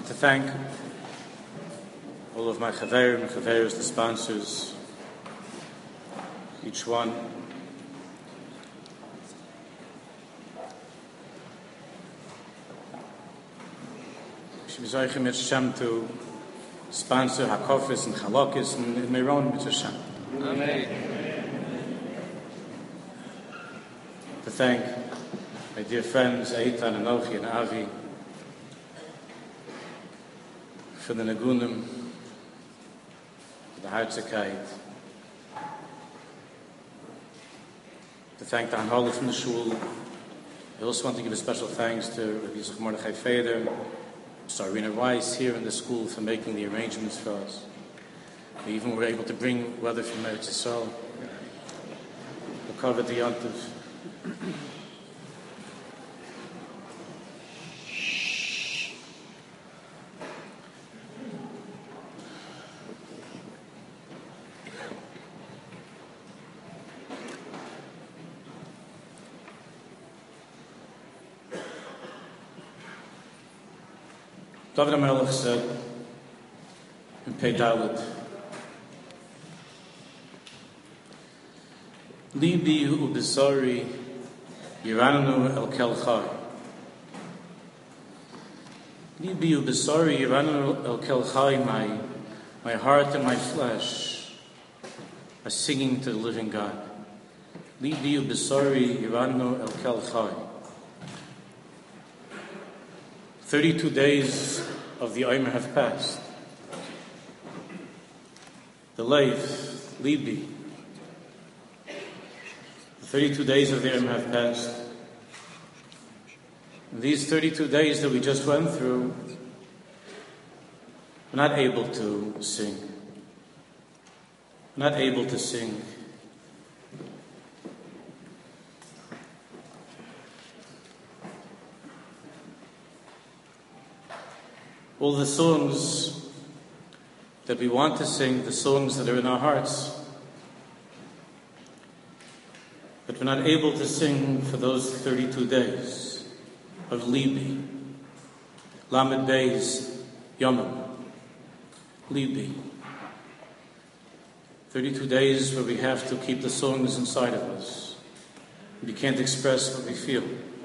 to thank all of my chaverim and chaveros, the sponsors, each one. Shemizaychim Hashem to sponsor Hakofis and Chalokis and Meron Mitzvah Hashem. Amen. To thank my dear friends Eitan and Ochi and Avi for the Nagunim, for the Hartzakite. To thank the Anhali from the Shul. I also want to give a special thanks to Rabbi Yitzchak Mordechai Feder, Sarina Weiss here in the school for making the arrangements for us. We even were able to bring weather from Eretz Yisrael. We covered the Yontiv. David HaMelech said in Pei Dalet, Libi u'besari yirananu el kel chai. Libi u'besari yirananu el kel chai. My heart and my flesh are singing to the living God. Libi u'besari yirananu el kel chai. 32 days of the Omer have passed. The Leif, Libi. The 32 days of the Omer have passed. And these 32 days that we just went through, we're not able to sing. We're not able to sing. All the songs that we want to sing, the songs that are in our hearts, but we're not able to sing for those 32 days of Libi, Lamed Beis Yomim, Libi. 32 days where we have to keep the songs inside of us. We can't express what we feel.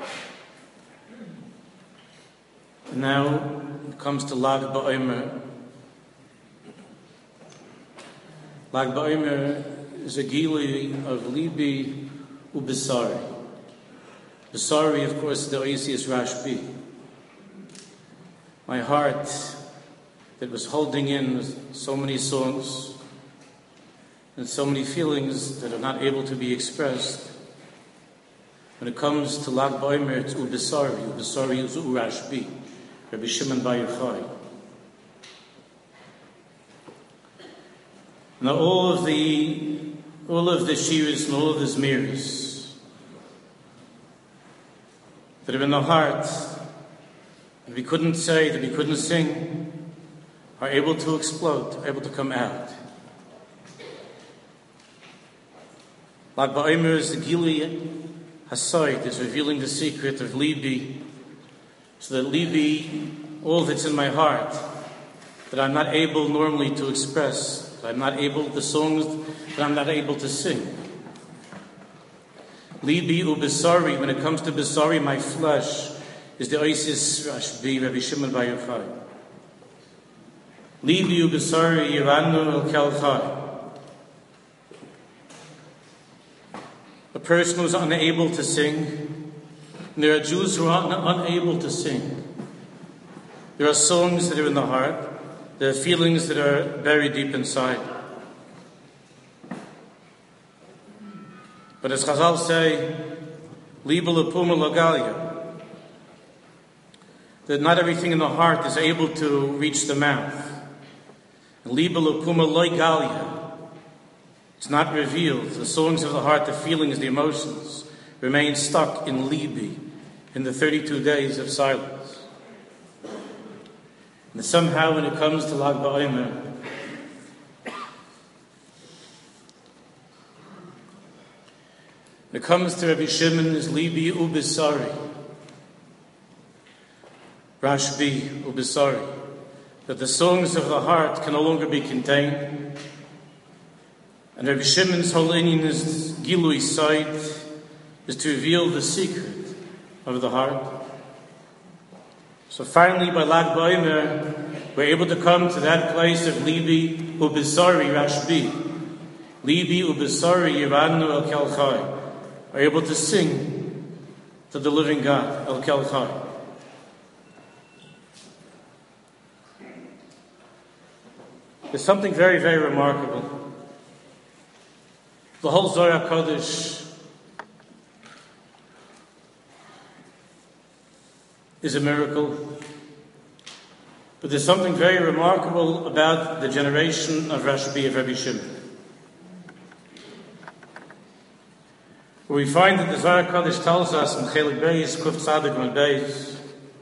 And now it comes to Lag BaOmer. Lag BaOmer is a gili of Libi u'Besari. Besari, of course, the Oisius Rashbi. My heart that was holding in so many songs and so many feelings that are not able to be expressed. When it comes to Lag BaOmer, it's u'Besari. U'Besari is u'Rashbi. Rabbi Shimon Bar Yochai. Now all of the shiras and all of the zmiris that are in the heart that we couldn't say, that we couldn't sing, are able to explode, are able to come out. Lag BaOmer is the Gili Hasoid, is revealing the secret of Libi, so that Libi, all that's in my heart, that I'm not able normally to express, that I'm not able, the songs that I'm not able to sing. Libi u'Besari, when it comes to Besari, my flesh, is the Oisius Rashbi, Rabbi Shimon Bar Yochai. Libi u'Besari yiranu el kel chai. A person who's unable to sing. And there are Jews who are unable to sing. There are songs that are in the heart. There are feelings that are buried deep inside. But as Chazal say, Liba lepuma lagalia, that not everything in the heart is able to reach the mouth. And Liba lepuma loigalia, it's not revealed. The songs of the heart, the feelings, the emotions, remain stuck in Libi, in the 32 days of silence. And somehow when it comes to Lag BaOmer, when it comes to Rabbi Shimon, is Libi u'Besari. Rashbi u'Besari. that the songs of the heart can no longer be contained. And Rabbi Shimon's whole inyan's Gilui side is to reveal the secret of the heart. So finally, by Lag BaOmer, we're able to come to that place of Libi Ubisari Rashbi. Libi Ubisari Yiranu El Kelchai. We're able to sing to the living God, El Kelchai. There's something very, very remarkable. The whole Zohar Kodesh is a miracle. But there's something very remarkable about the generation of Rashbi, of Rabbi Shimon. Where we find that the Zohar Kodesh tells us in Chelik Beis, Kuf Tzadik Mud Beis,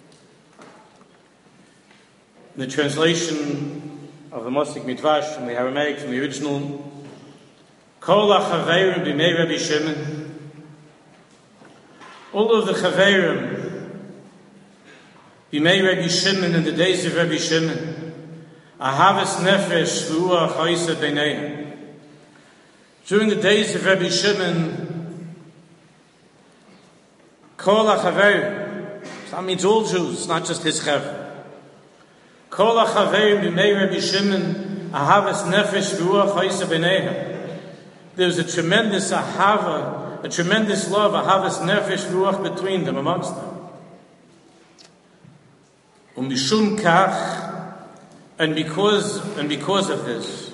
in the translation of the Mosik Midrash from the Aramaic, from the original, Kol HaChaveirim B'mei Rabbi Shimon, all of the Chaveirim B'mei Rabbi Shimon, in the days of Rabbi Shimon, Ahavas Nefesh V'uach Ha'isa B'neihem. During the days of Rabbi Shimon, Kol HaChaveirim, that means all Jews, not just his Chaver. Kol HaChaveirim B'mei Rabbi Shimon, Ahavas Nefesh V'uach Ha'isa B'neihem. There's a tremendous ahava, a tremendous love, ahavas nefesh ruach between them, amongst them. Mishum kach, and because of this,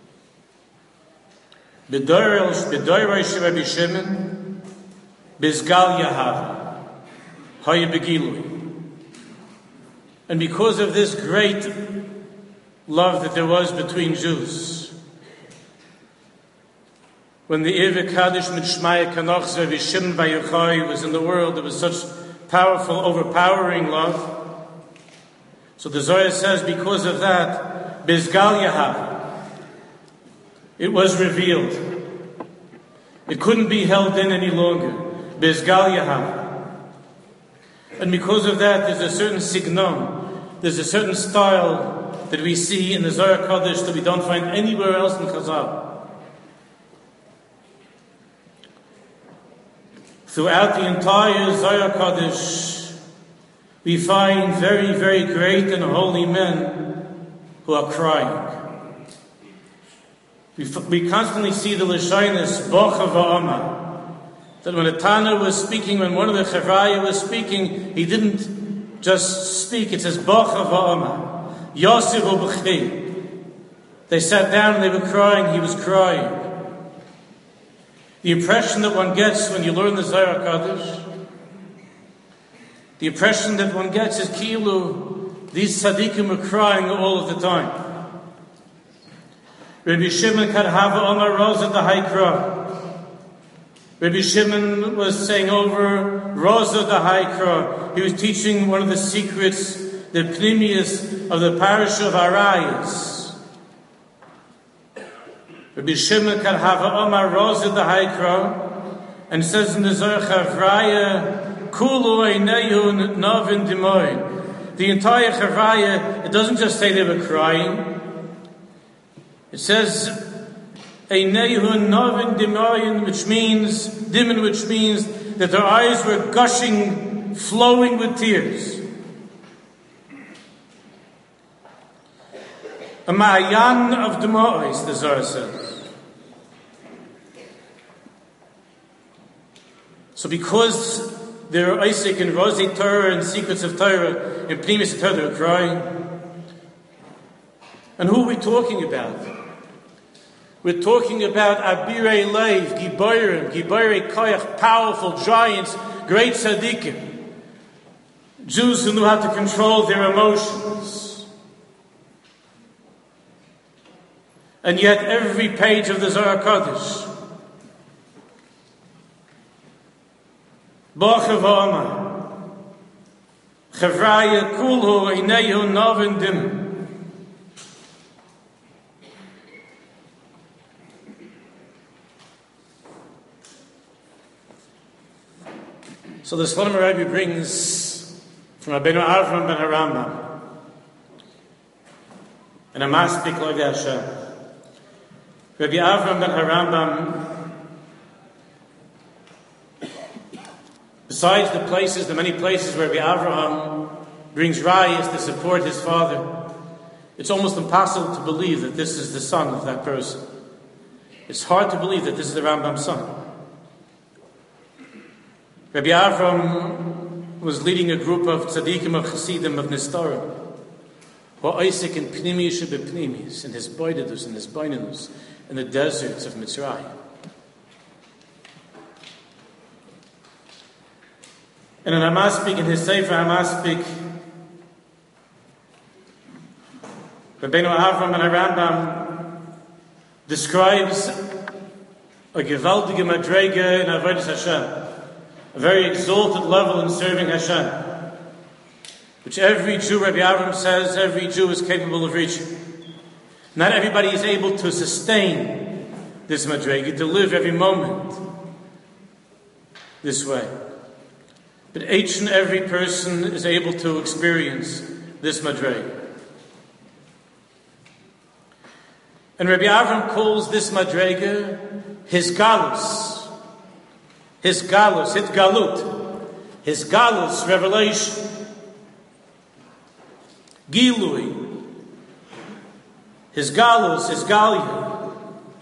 b'doyrei Rabbi Shimon, bizgal yahava, haya begilui. And because of this great love that there was between Jews, when the Ivik Kaddish Mitshmaya Kanoch Rabbi Shimon Bar Yochai was in the world, there was such powerful, overpowering love. So the Zohar says, because of that, Bizgal Yahav, it was revealed. It couldn't be held in any longer. Bizgal Yahav. And because of that, there's a certain signon, there's a certain style that we see in the Zohar Kodesh that we don't find anywhere else in Chazal. Throughout the entire Zohar Kodesh, we find very, very great and holy men who are crying. We constantly see the Lashonos, Bocha v'Ama, that when a Tana was speaking, when one of the Chavraya was speaking, he didn't just speak, it says Bocha v'Ama, Yosef u'B'chi. They sat down and they were crying, he was crying. The impression that one gets when you learn the Zohar Kodesh, the impression that one gets is Kilu, these tzaddikim are crying all of the time. Rabbi Shimon could have Omar Rosa the Haikra. Rabbi Shimon was saying over Rosa the Haikra. He was teaching one of the secrets, the pnimius of the parish of Arayas. Rabbi Shimon can have Omar Rosa the Haikra, and says in the Zohar Chavraya, Kulu Einehu Novin Dimoin. The entire Chavraya, it doesn't just say they were crying. It says Einehu Novin Dimoin, which means Dimin, which means that their eyes were gushing, flowing with tears. A ma'ayan of Demois, the Zohar says. So because there are Isaac and Rosie Torah and secrets of Torah and Pnimis Torah, they're crying. And who are we talking about? We're talking about Abirei Leiv, Giborei Koyach, powerful giants, great tzaddikim. Jews who knew how to control their emotions. And yet every page of the Zohar Kodesh, Bocha v'Ama, Chavraya Kulhu Einehu Novin Dim. So the Shlom Rabbi brings from Rabbeinu Avram ben Harambam and a maspik loy Hashem. Rabbi Avram ben Harambam, besides the many places where Rabbi Avraham brings rayas to support his father, it's almost impossible to believe that this is the son of that person. It's hard to believe that this is the Rambam's son. Rabbi Avram was leading a group of tzaddikim, of chassidim, of nistarim, who are Isaac in pnimius b'pnimius, in his boidedus, in his boinenus, in the deserts of Mitzrayim. And in Hamaspik, in his Sefer Hamaspik, Rabbeinu Avram and Rambam describes a gewaltige madrega in avodas Hashem, a very exalted level in serving Hashem, which every Jew, Rabbi Avram says, every Jew is capable of reaching. Not everybody is able to sustain this madrega, to live every moment this way. But each and every person is able to experience this madrega. And Rabbi Avram calls this madrega his galus, his galut, his galus, revelation, gilui, his galus, his galia.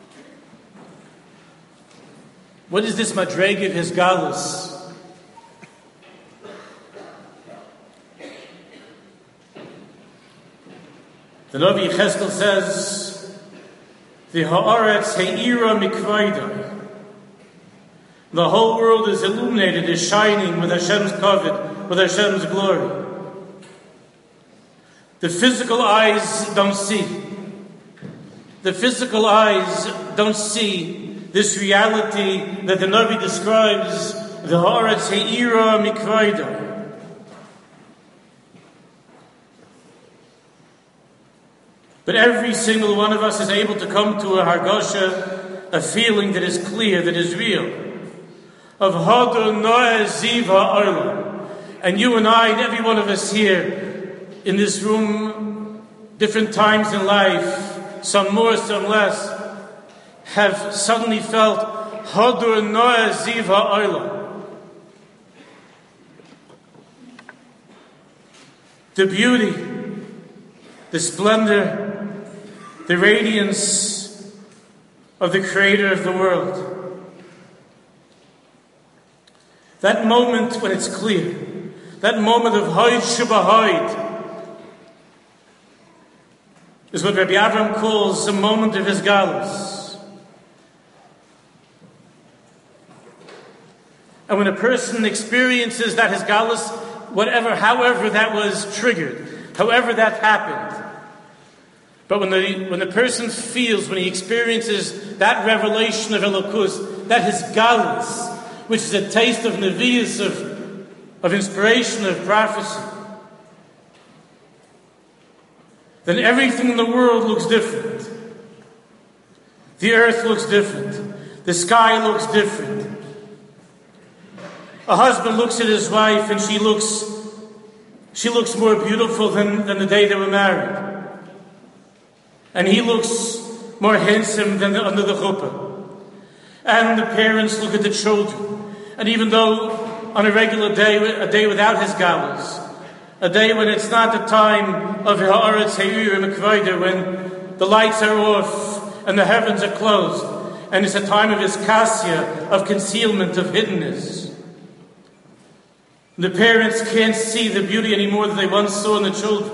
What is this madrega of his galus? The Navi Cheskel says, the haaretz he'ira mikvaida. The whole world is illuminated, is shining with Hashem's kavod, with Hashem's glory. The physical eyes don't see. The physical eyes don't see this reality that the Navi describes, the haaretz he'ira mikvaida. But every single one of us is able to come to a hargasha, a feeling that is clear, that is real, of Hadar Noah Ziva Arla. And you and I, and every one of us here in this room, different times in life, some more, some less, have suddenly felt Hadar Noah Ziva Arla. The beauty, the splendor, the radiance of the Creator of the world. That moment when it's clear, that moment of Haid Shabahid, is what Rabbi Avram calls a moment of his galus. And when a person experiences that his galus, however that was triggered, however that happened, but when the person feels, when he experiences that revelation of Elokus, that his galus, which is a taste of nevius, of inspiration, of prophecy, then everything in the world looks different. The earth looks different. The sky looks different. A husband looks at his wife and she looks more beautiful than the day they were married. And he looks more handsome than under the chuppah. And the parents look at the children. And even though on a regular day, a day without his galus, a day when it's not the time of ha'aretz he'ir mikvayda, when the lights are off and the heavens are closed, and it's a time of iskasya, of concealment, of hiddenness. The parents can't see the beauty anymore that they once saw in the children.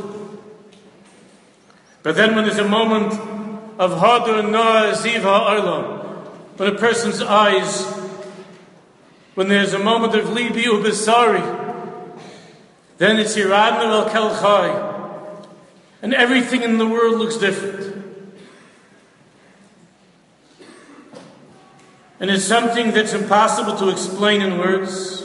But then when there's a moment of Hadar Noah Ziva Arlam, when a person's eyes, when there's a moment of Libi Ubisari, then it's Yiradnu El Kel Chai, and everything in the world looks different. And it's something that's impossible to explain in words.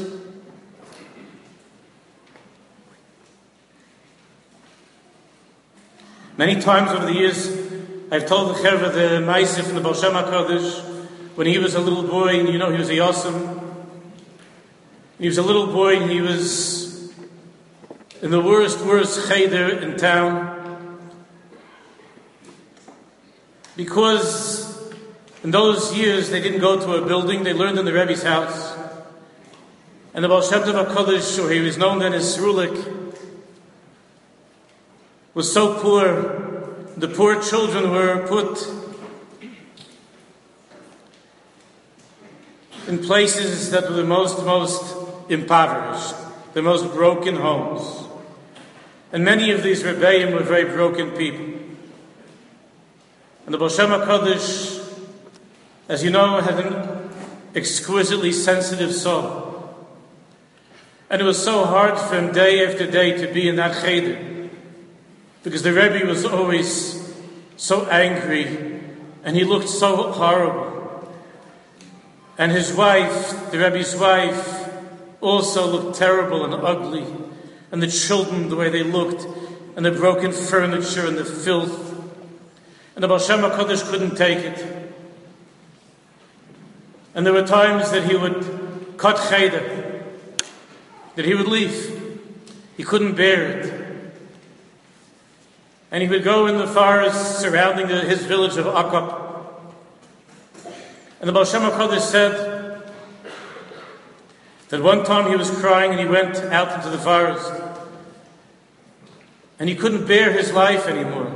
Many times over the years, I've told the Chevra the Maaseh from the Baal Shem HaKadosh, when he was a little boy, and he was a Yosem. He was a little boy, and he was in the worst cheder in town. because in those years they didn't go to a building, they learned in the Rebbe's house. And the Baal Shem Tov HaKadosh, or he was known then as Srulik, was so poor. The poor children were put in places that were the most impoverished, the most broken homes. And many of these Rebbeim were very broken people. And the Baal Shem HaKadosh, as you know, had an exquisitely sensitive soul. And it was so hard for him day after day to be in that cheder, because the Rebbe was always so angry and he looked so horrible. And his wife, the Rebbe's wife, also looked terrible and ugly. And the children, the way they looked, and the broken furniture and the filth. And the Baal Shem HaKadosh couldn't take it. And there were times that he would cut cheder, that he would leave. He couldn't bear it. And he would go in the forest surrounding his village of Akop. And the Baal Shem HaKadosh said that one time he was crying and he went out into the forest. And he couldn't bear his life anymore.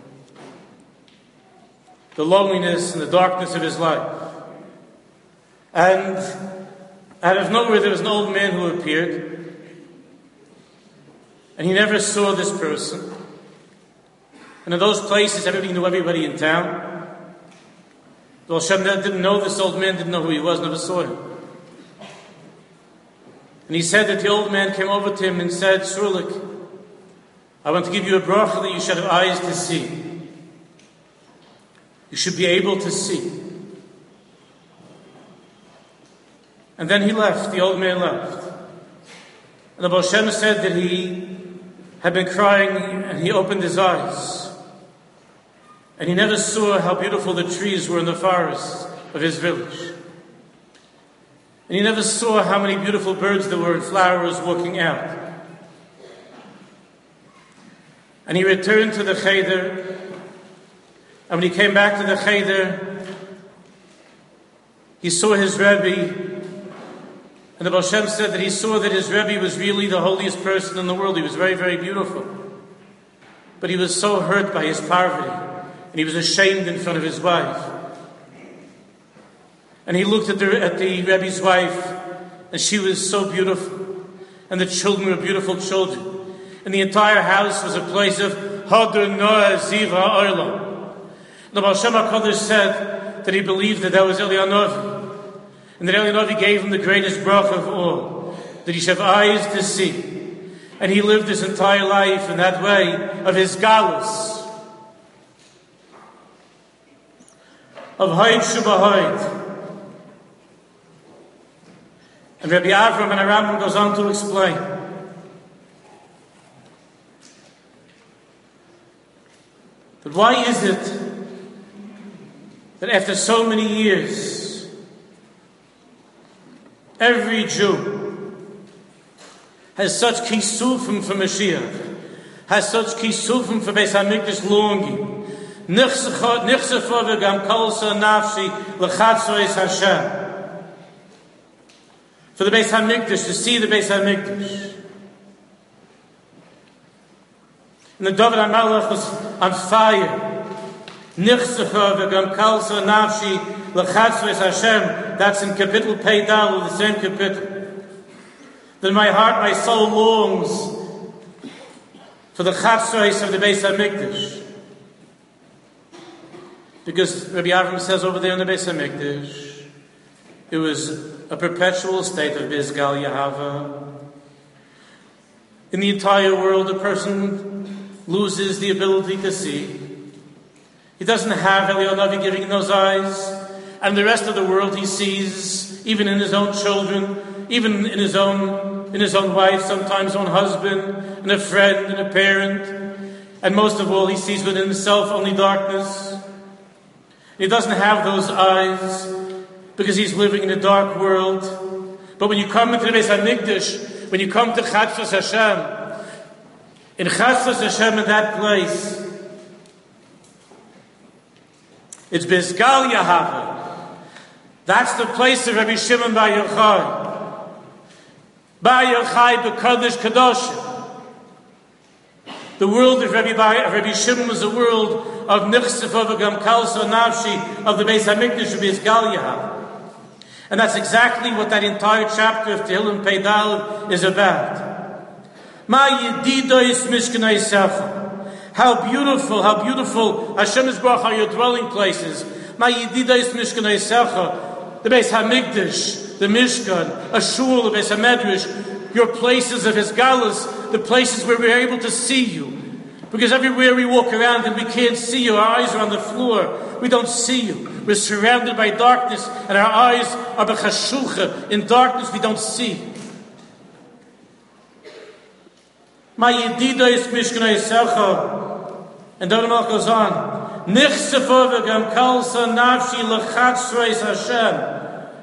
The loneliness and the darkness of his life. And out of nowhere there was an old man who appeared. And he never saw this person. And in those places, everybody knew everybody in town. Baal Shem didn't know this old man, didn't know who he was, never saw him. And he said that the old man came over to him and said, Srulik, I want to give you a bracha that you should have eyes to see. You should be able to see. And then he left, the old man left. And the Baal Shem said that he had been crying and he opened his eyes. And he never saw how beautiful the trees were in the forest of his village. And he never saw how many beautiful birds there were and flowers walking out. And he returned to the cheder. And when he came back to the cheder, he saw his Rebbe. And the Baal Shem said that he saw that his Rebbe was really the holiest person in the world. He was very, very beautiful. But he was so hurt by his poverty. And he was ashamed in front of his wife. And he looked at the Rebbe's wife, and she was so beautiful. And the children were beautiful children. And the entire house was a place of Hadar Noah Ziva Olam. The Baal Shem HaKadosh said that he believed that was Eli HaNavi. And that Eli HaNavi gave him the greatest bracha of all, that he should have eyes to see. And he lived his entire life in that way of his galus. Of Haid Shubahayid. And Rabbi Avram and Rambam goes on to explain that why is it that after so many years every Jew has such kisufim for Mashiach, has such kisufim for Beis HaMikdash longing, Nichsefa v'gam kolsa nafshi l'chatzos Hashem. For the Beis HaMikdash, to see the Beis HaMikdash. And the David HaMelech was on fire. Nichsecha v'gam kolsa nafshi l'chatzos Hashem. That's in Kapitel Pei Dal, the same Kapitel. That my heart, my soul longs for the chatzos of the Beis HaMikdash. Because Rabbi Avram says over there in the Beis HaMikdash, it was a perpetual state of Bizgal Yahava. In the entire world, a person loses the ability to see. He doesn't have Eli HaNavi giving him those eyes. And the rest of the world he sees, even in his own children, even in his own wife, sometimes his own husband, and a friend, and a parent. And most of all, he sees within himself only darkness. He doesn't have those eyes because he's living in a dark world. But when you come into the Beis HaMikdash, when you come to Chatzos Hashem, in Chatzos Hashem, in that place, It's Bizgal Yahava. That's the place of Rabbi Shimon Bar Yochai. Bar Yochai b'Kadosh Kadoshim. The world of Rabbi Shimon was a world of Nichsefa v'Gam Kalsa Nafshi of the Beis Hamikdash Bizgal Yahava. And that's exactly what that entire chapter of Tehillim Peidal is about. Ma Yedidois Mishkanei Secha. How beautiful Hashem Yisbarach are your dwelling places. Ma Yedidois Mishkanei Secha. The Beis Hamikdash, the Mishkan, a shul, the Beis Hamedrash, your places of His galus, the places where we're able to see you. Because everywhere we walk around and we can't see you, our eyes are on the floor, we don't see you. We're surrounded by darkness and our eyes are b'chashucha. In darkness we don't see. Ma yedida is mishkanei secha. And David Melch goes on. Nichsefa v'gam kalsa nafshi l'chatzreis Hashem.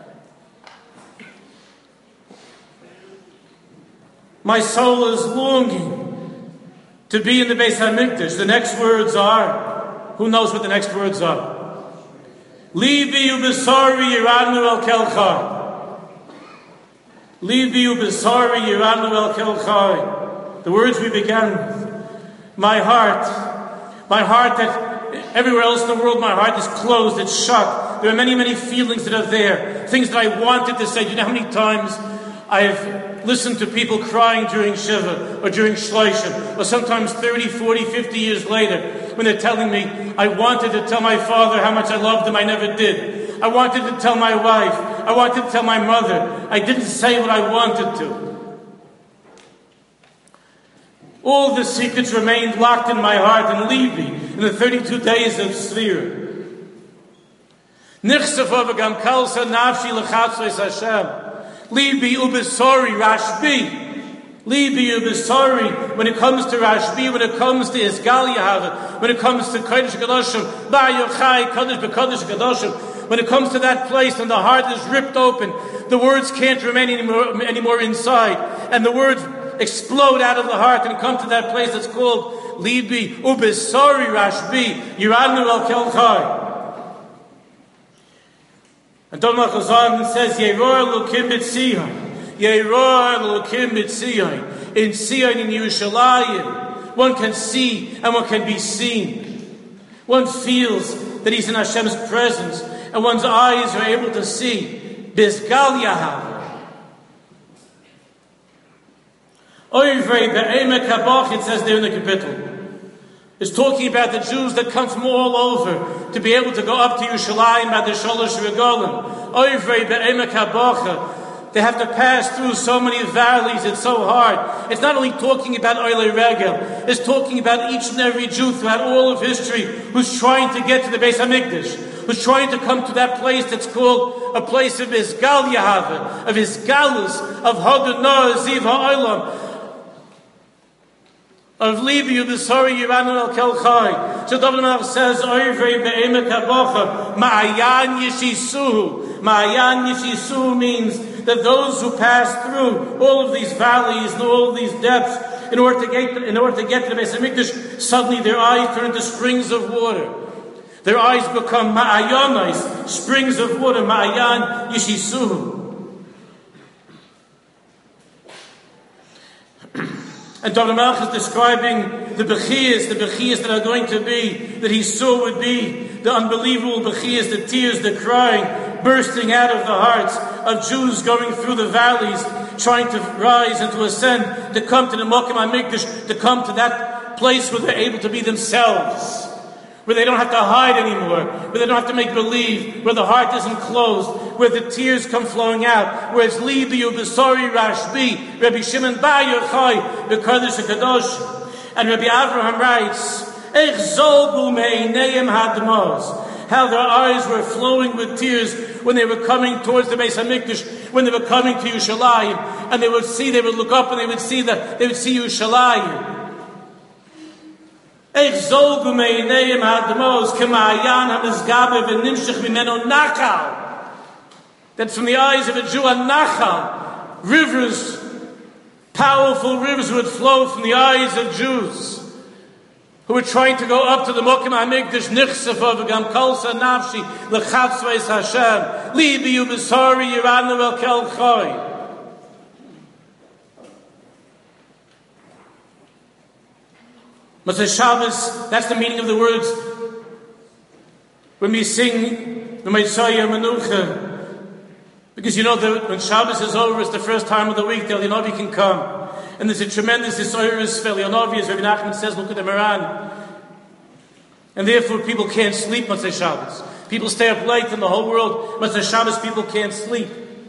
My soul is longing to be in the Beis Hamikdash. The next words are, who knows what the next words are? Libi ubesari yiranu el kelchai. Libi ubesari yiranu el kelchai. The words we began with. My heart that everywhere else in the world, my heart is closed, it's shut. There are many, many feelings that are there. Things that I wanted to say. Do you know how many times I've listened to people crying during Shiva or during Shloshim, or sometimes 30, 40, 50 years later, when they're telling me, I wanted to tell my father how much I loved him, I never did. I wanted to tell my wife, I wanted to tell my mother, I didn't say what I wanted to. All the secrets remained locked in my heart and Levi in the 32 days of Sfira. Nichsefa v'gam kalsa nafshi l'chatzos Hashem. Libi ubesori Rashbi. Libi ubesori. When it comes to Rashbi, when it comes to Izgal Yahava, when it comes to Kodesh Kadoshim, Bar Yochai, Kodesh B'Kodesh Kadoshim, when it comes to that place and the heart is ripped open, the words can't remain anymore inside, and the words explode out of the heart and come to that place that's called Libi ubesori Rashbi, Yiranu el Kelchai. And David goes on and says, Yeror Elokim b'Tzion. Yeror Elokim b'Tzion. In Tzion, in Yerushalayim, one can see and one can be seen. One feels that he's in Hashem's presence, and one's eyes are able to see. Bizgal Yahav. Oivrei be'emek habach, it says there in the capital. It's talking about the Jews that come from all over to be able to go up to Yerushalayim by the Sholosh Regalim. Oivrei be'emek habacha. They have to pass through so many valleys. It's so hard. It's not only talking about Oilei Regel. It's talking about each and every Jew throughout all of history who's trying to get to the Beis Hamikdash, who's trying to come to that place that's called a place of Izgal Yahava, of Izgalus, of Hodunah, Ziv HaOlam, of Libi ubesori Yiranu el Kelchai. So David Melch says, Oivrei be'emek habacha, Ma'ayan Yishisuhu. Ma'ayan Yishisuhu means that those who pass through all of these valleys and all of these depths in order to get to the Beis Hamikdash, suddenly their eyes turn into springs of water. Their eyes become Ma'ayanais, springs of water, Ma'ayan Yishisuhu. And David Melch is describing the bechiyas that are going to be, that he saw would be the unbelievable bechiyas, the tears, the crying, bursting out of the hearts of Jews going through the valleys, trying to rise and to ascend, to come to the Mokim HaMikdash, to come to that place where they're able to be themselves, where they don't have to hide anymore, where they don't have to make believe, where the heart isn't closed, where the tears come flowing out, where it's Libi ubesori Rashbi, Rabbi Shimon Bar Yochai, b'Kodesh HaKadosh. And Rabbi Avraham writes, Ech zolgu me'eineim hadmos. How their eyes were flowing with tears when they were coming towards the Beis Hamikdash, when they were coming to Yerushalayim, and they would look up and they would see Yerushalayim. Ech zolgu me'eineim hadmos k'ma'ayan hamizgabe v'nimshich mimeno nachal. That from the eyes of a Jew, a nachal, rivers, powerful rivers would flow from the eyes of Jews. who were trying to go up to the Mokim HaMikdash, Nichsefa v'gam kolsa nafshi l'chatzveis Hashem, libi ubesari yiranu el kel choy. Motzei Shabbos, that's the meaning of the words when we sing the Messiah Menucha. Because you know that when Shabbos is over, it's the first time of the week the Elionavi can come. And there's a tremendous Yisroirus for Elionavi, as Rabbi Nachman says, look at the Moran. And therefore people can't sleep Motzei Shabbos. People stay up late in the whole world. Motzei Shabbos people can't sleep.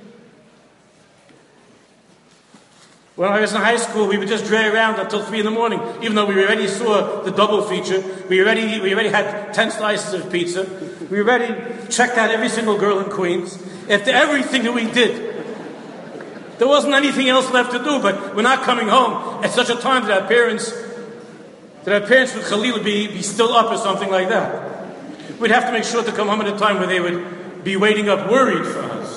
When I was in high school, we would just drag around until 3 in the morning, even though we already saw the double feature. We already had 10 slices of pizza. We already checked out every single girl in Queens. After everything that we did, there wasn't anything else left to do, but we're not coming home at such a time that our parents would Khalil be still up or something like that. We'd have to make sure to come home at a time where they would be waiting up worried for us.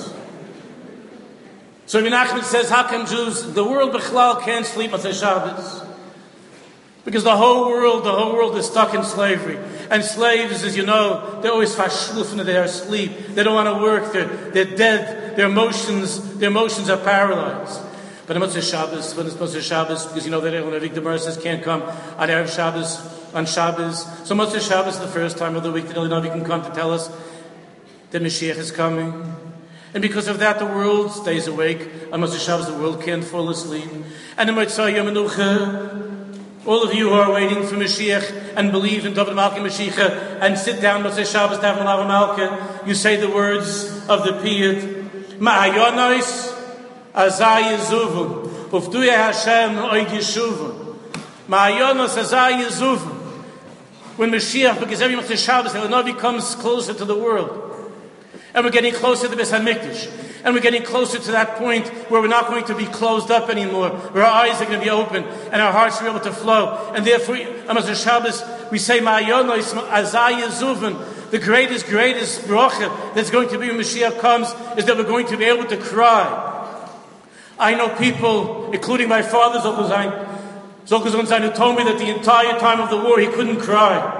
So Rabbi Nachman says, how come Jews, the world Bechlal can't sleep on Shabbos? Because the whole world is stuck in slavery. And slaves, as you know, they're always fashlufen, they're asleep. They don't want to work, they're dead, their emotions are paralyzed. But on Motzei Shabbos, when it's Motzei Shabbos, because you know that Elionavi Gemara says can't come on Erev Shabbos, on Shabbos. So Motzei Shabbos is the first time of the week that Elionavi can come to tell us that Mashiach is coming. And because of that, the world stays awake. On Motzei Shabbos, the world can't fall asleep. And in Motzei Yom Menucha, all of you who are waiting for Mashiach and believe in David Malki Mashiach and sit down Motzei Shabbos, David Malki, you say the words of the Piyut, Ma'ayonos Azai Yezuvun, Ufduya Hashem Oid Yeshuvun. Ma'ayonos Azai Yezuvun. When Mashiach, because every Motzei Shabbos, Elionavi comes closer to the world. And we're getting closer to the Beis HaMikdash. And we're getting closer to that point where we're not going to be closed up anymore, where our eyes are going to be open and our hearts are able to flow. And therefore, on Motzei Shabbos, we say, Ma'ayonos Azai Yezuvun. The greatest bracha that's going to be when Mashiach comes is that we're going to be able to cry. I know people, including my father, Zolkazon Zain, who told me that the entire time of the war he couldn't cry.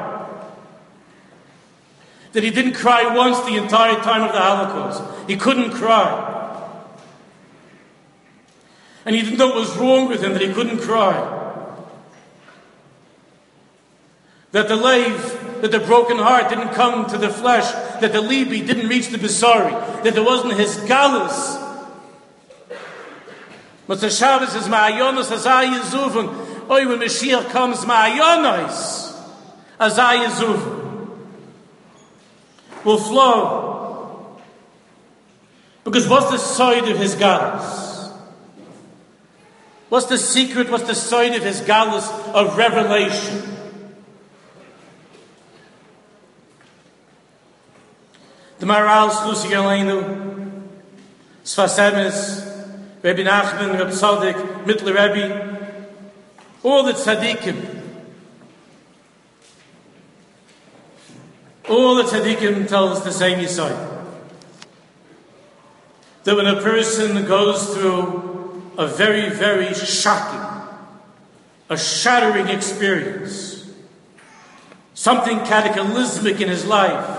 That he didn't cry once the entire time of the Holocaust. He couldn't cry. And he didn't know what was wrong with him, that he couldn't cry. That the lave, that the broken heart didn't come to the flesh, that the libi didn't reach the besari, that there wasn't his galus. Motzei Shabbos is Ma'ayonos Azai Yezuvun. Oy, when Mashiach comes, Ma'ayonos Azai Yezuvun will flow. Because what's the side of his galus? What's the secret? What's the side of his galus of revelation? The Maharal Slusi Yaleinu, Sfas Emes, Rabbi Nachman, Rabbi Tzaddik, Mittler Rebbe, all the tzaddikim, tell us the same yesod. That when a person goes through a very, very shocking, a shattering experience, something cataclysmic in his life,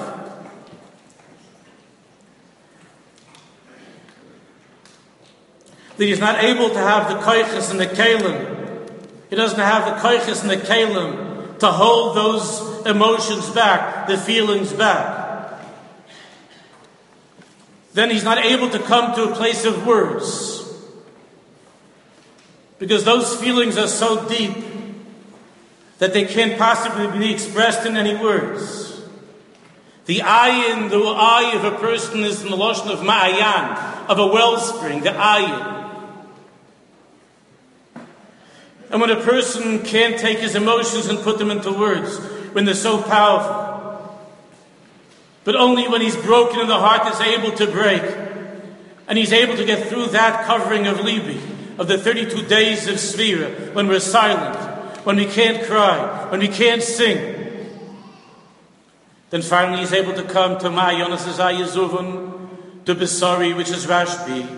that he's not able to have the koiches and the kelim. He doesn't have the koiches and the kelim to hold those emotions back, the feelings back. Then he's not able to come to a place of words. Because those feelings are so deep that they can't possibly be expressed in any words. The eye of a person is in the lotion of ma'ayan, of a wellspring, the ayin. And when a person can't take his emotions and put them into words, when they're so powerful, but only when he's broken and the heart is able to break, and he's able to get through that covering of Libi, of the 32 days of Svira, when we're silent, when we can't cry, when we can't sing, then finally he's able to come to Ma'ayonos Azai Yezuvun, to Besari, which is Rashbi.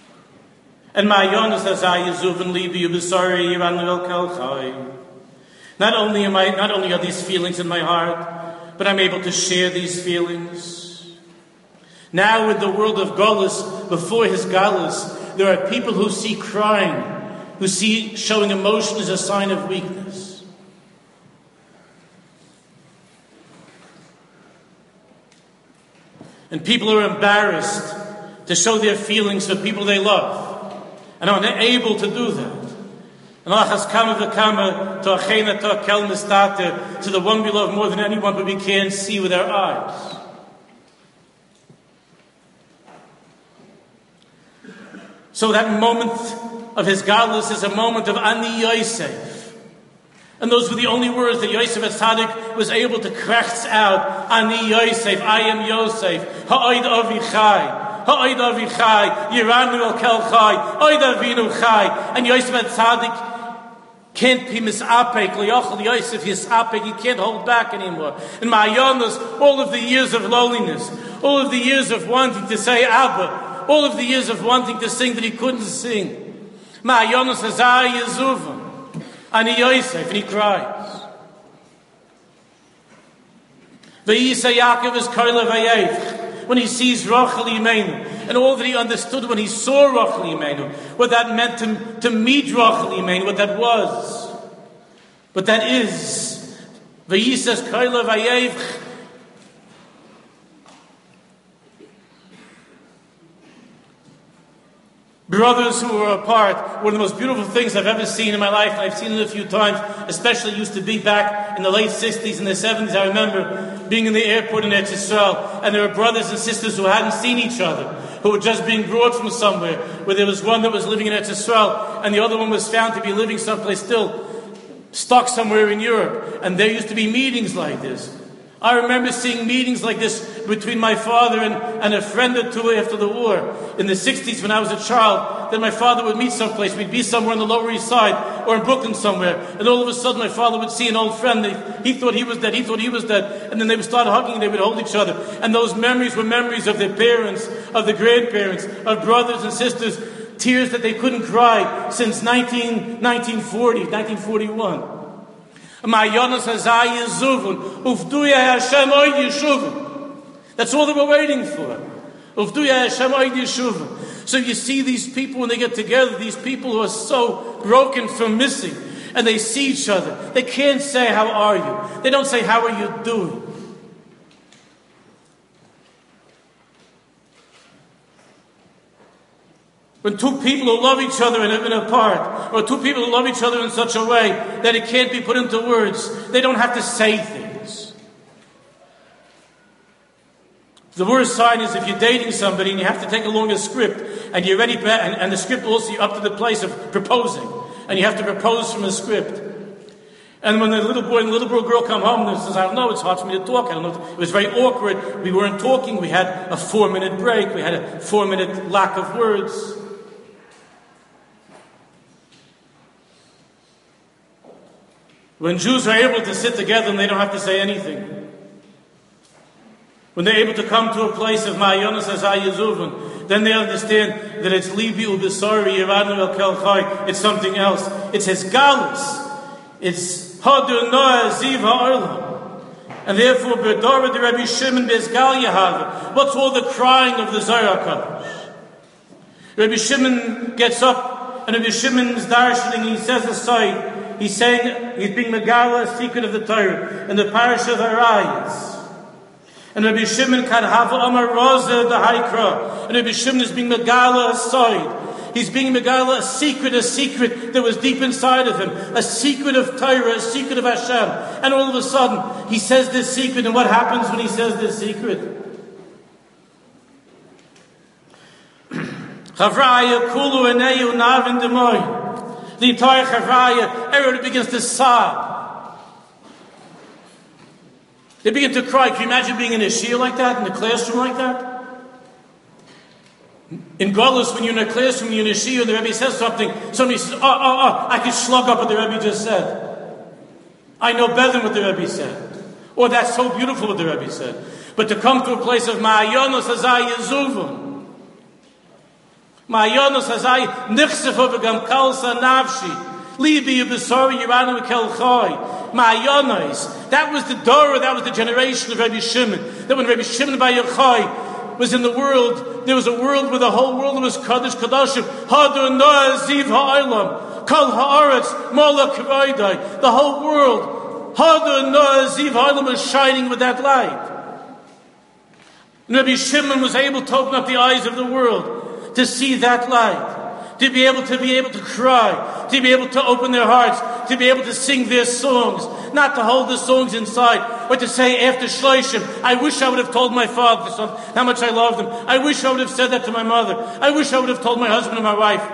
And Ma'ayonos Azai Yezuvun Libi Ubesari Yiran Kel Chai. Not only are these feelings in my heart, but I'm able to share these feelings. Now in the world of Golus, before his Galus, there are people who see crying, who see showing emotion as a sign of weakness. And people are embarrassed to show their feelings to people they love, and are unable to do that. And to the one we love more than anyone, but we can't see with our eyes. So that moment of his galus is a moment of Ani Yosef. And those were the only words that Yosef HaTzadik was able to crack out. Ani Yosef, I am Yosef. Ha'oid avichai. Ha'oid avichai. Yiranu al kel chai. Oid avinu chai. And Yosef HaTzadik can't be misapek, liyochel Yosef yisapek, he can't hold back anymore. And Ma'ayonos, all of the years of loneliness, all of the years of wanting to say Abba, all of the years of wanting to sing that he couldn't sing. Ma'ayonos hazai yezuvah, ani Yosef, and he cries. V'yisa Yaakov is koile v'yeich, when he sees Rachel Imeinu, and all that he understood when he saw Rachel Imeinu, what that meant to meet Rachel Imeinu, what that was. But that is, V'yisas koile v'yeich, brothers who were apart, one of the most beautiful things I've ever seen in my life, and I've seen it a few times, especially used to be back in the late 60s and the 70s. I remember being in the airport in Eretz Yisrael, and there were brothers and sisters who hadn't seen each other, who were just being brought from somewhere, where there was one that was living in Eretz Yisrael, and the other one was found to be living someplace still, stuck somewhere in Europe. And there used to be meetings like this. I remember seeing meetings like this between my father and a friend or two after the war. In the 60s, when I was a child, then my father would meet someplace. We'd be somewhere on the Lower East Side or in Brooklyn somewhere. And all of a sudden, my father would see an old friend. He thought he was dead. He thought he was dead. And then they would start hugging and they would hold each other. And those memories were memories of their parents, of the grandparents, of brothers and sisters. Tears that they couldn't cry since 1940, 1941. That's all they were waiting for. So you see these people when they get together, these people who are so broken from missing, and they see each other. They can't say, how are you? They don't say, how are you doing? When two people who love each other and apart, or two people who love each other in such a way that it can't be put into words, they don't have to say things. The worst sign is if you're dating somebody and you have to take along a script, and you're ready, and the script also you're up to the place of proposing, and you have to propose from a script. And when the little boy and the little girl come home and says, I don't know, it's hard for me to talk. I don't know. It was very awkward. We weren't talking. We had a 4-minute break. We had a 4-minute lack of words. When Jews are able to sit together and they don't have to say anything. When they're able to come to a place of Ma'ayonos Hazai Yezuvin, then they understand that it's Libi Ubisari Yiranu El Kel Chai. It's something else. It's his galus. It's Hadur Noah Ziv Ha'olam. And therefore, B'dara de Rabbi Shimon Bezgal Yahav. What's all the crying of the Zohar HaKadosh? Rabbi Shimon gets up, and Rabbi Shimon's darshaning, he says aside, he's saying, he's being Megala, a secret of the Torah, in the parish of Arayis. And Rabbi Shimon can have Amar Roza the Haikra. And Rabbi Shimon is being Megala aside. He's being Megala a secret that was deep inside of him. A secret of Torah, a secret of Hashem. And all of a sudden, he says this secret. And what happens when he says this secret? Chavraya Kulu Eneyu Navin Demoy. The entire Chavraya, everybody begins to sob. They begin to cry. Can you imagine being in a shiur like that, in a classroom like that? In Golus, when you're in a classroom, you're in a shiur, and the Rebbe says something, somebody says, I can slug up what the Rebbe just said. I know better than what the Rebbe said. Or that's so beautiful what the Rebbe said. But to come to a place of Ma'ayonos Hazai Yezuvim, Ma'ayonos Hazai Nichsefa V'gam Kalsa Navshi, Libi Yibisari Yiranu Kel Chai, Ma'ayonos. That was the Dora, that was the generation of Rabbi Shimon. That when Rabbi Shimon Bar Yochai was in the world, there was a world where the whole world was Kadosh Kadoshim. Hadar Noah Ziv Ha'olam. Kol Ha'aretz Mola K'vaydai. The whole world, Hadar Noah Ziv Ha'olam, was shining with that light. And Rabbi Shimon was able to open up the eyes of the world to see that light, to be able to cry, to be able to open their hearts, to be able to sing their songs, not to hold the songs inside, but to say after Shloshim, I wish I would have told my father how much I loved him. I wish I would have said that to my mother. I wish I would have told my husband and my wife.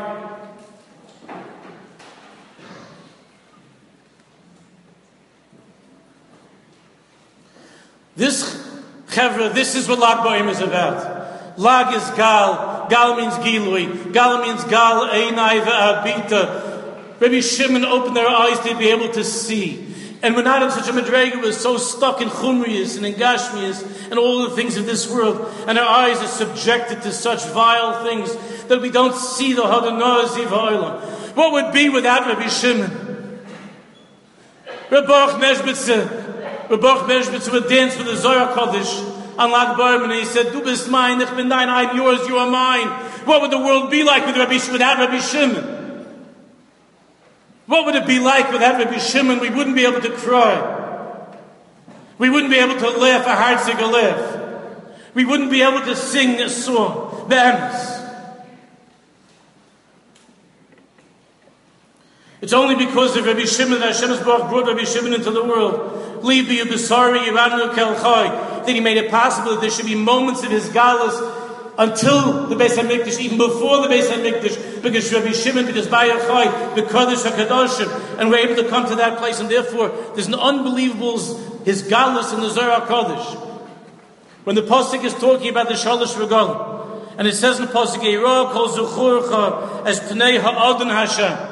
This is what Lag Ba'im is about. Lag is Gal. Gal means Gilui. Gal means Gal Einai Ve'abita. Rabbi Shimon opened their eyes to be able to see. And when Adam such a Madrega was so stuck in Chumrius and in Gashmius and all the things of this world, and our eyes are subjected to such vile things that we don't see the Hadanoah Ziv Ha'olam. What would be without Rabbi Shimon? Rabbi Meshbitz would dance with the Zohar Kodesh on Lag Ba'im, and he said, Du bist mein, ich bin dein, I'm yours, you are mine. What would the world be like without Rabbi Shimon? What would it be like without Rabbi Shimon? We wouldn't be able to cry. We wouldn't be able to laugh a heartsiger laugh. We wouldn't be able to sing a song, the Emes. It's only because of Rabbi Shimon that Hashem has brought Rabbi Shimon into the world. Libi Yubasari Yiranu Kelchai, that he made it possible that there should be moments of his galus until the Beis HaMikdash, even before the Beis HaMikdash, because Rabbi Shimon did his Bayachai, the Kodesh HaKadoshim, and we're able to come to that place, and therefore there's an unbelievable his galus in the Zohar Kodesh. When the Pasuk is talking about the Shalosh Regalim, and it says in the Pasuk, Yeirah kol zuchurcha as pnei ha'adon Hashem.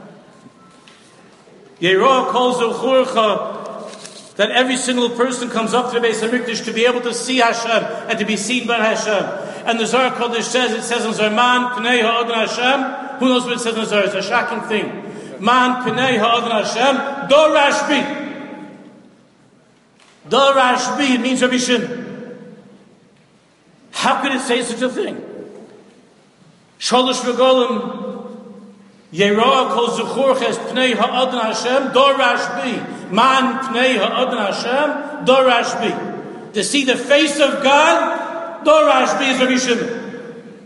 Yeirah kol zuchurcha, that every single person comes up to the Beis HaMikdash to be able to see Hashem and to be seen by Hashem. And the Zohar Kodesh says, it says in Zohar, Man Pnei Ha'adon Hashem. Who knows what it says in Zohar? It's a shocking thing. Man Pnei Ha'adon Hashem. Do Rashbi. Do Rashbi. It means Rabbi Shimon. How could it say such a thing? Shalosh Regalim. Yeirah kol zuchurches Pnei Ha'adon Hashem. Do Rashbi. Man Pnei Ha'adon Hashem. Do Rashbi. To see the face of God, Dor Rashbi is Rabbi Shimon.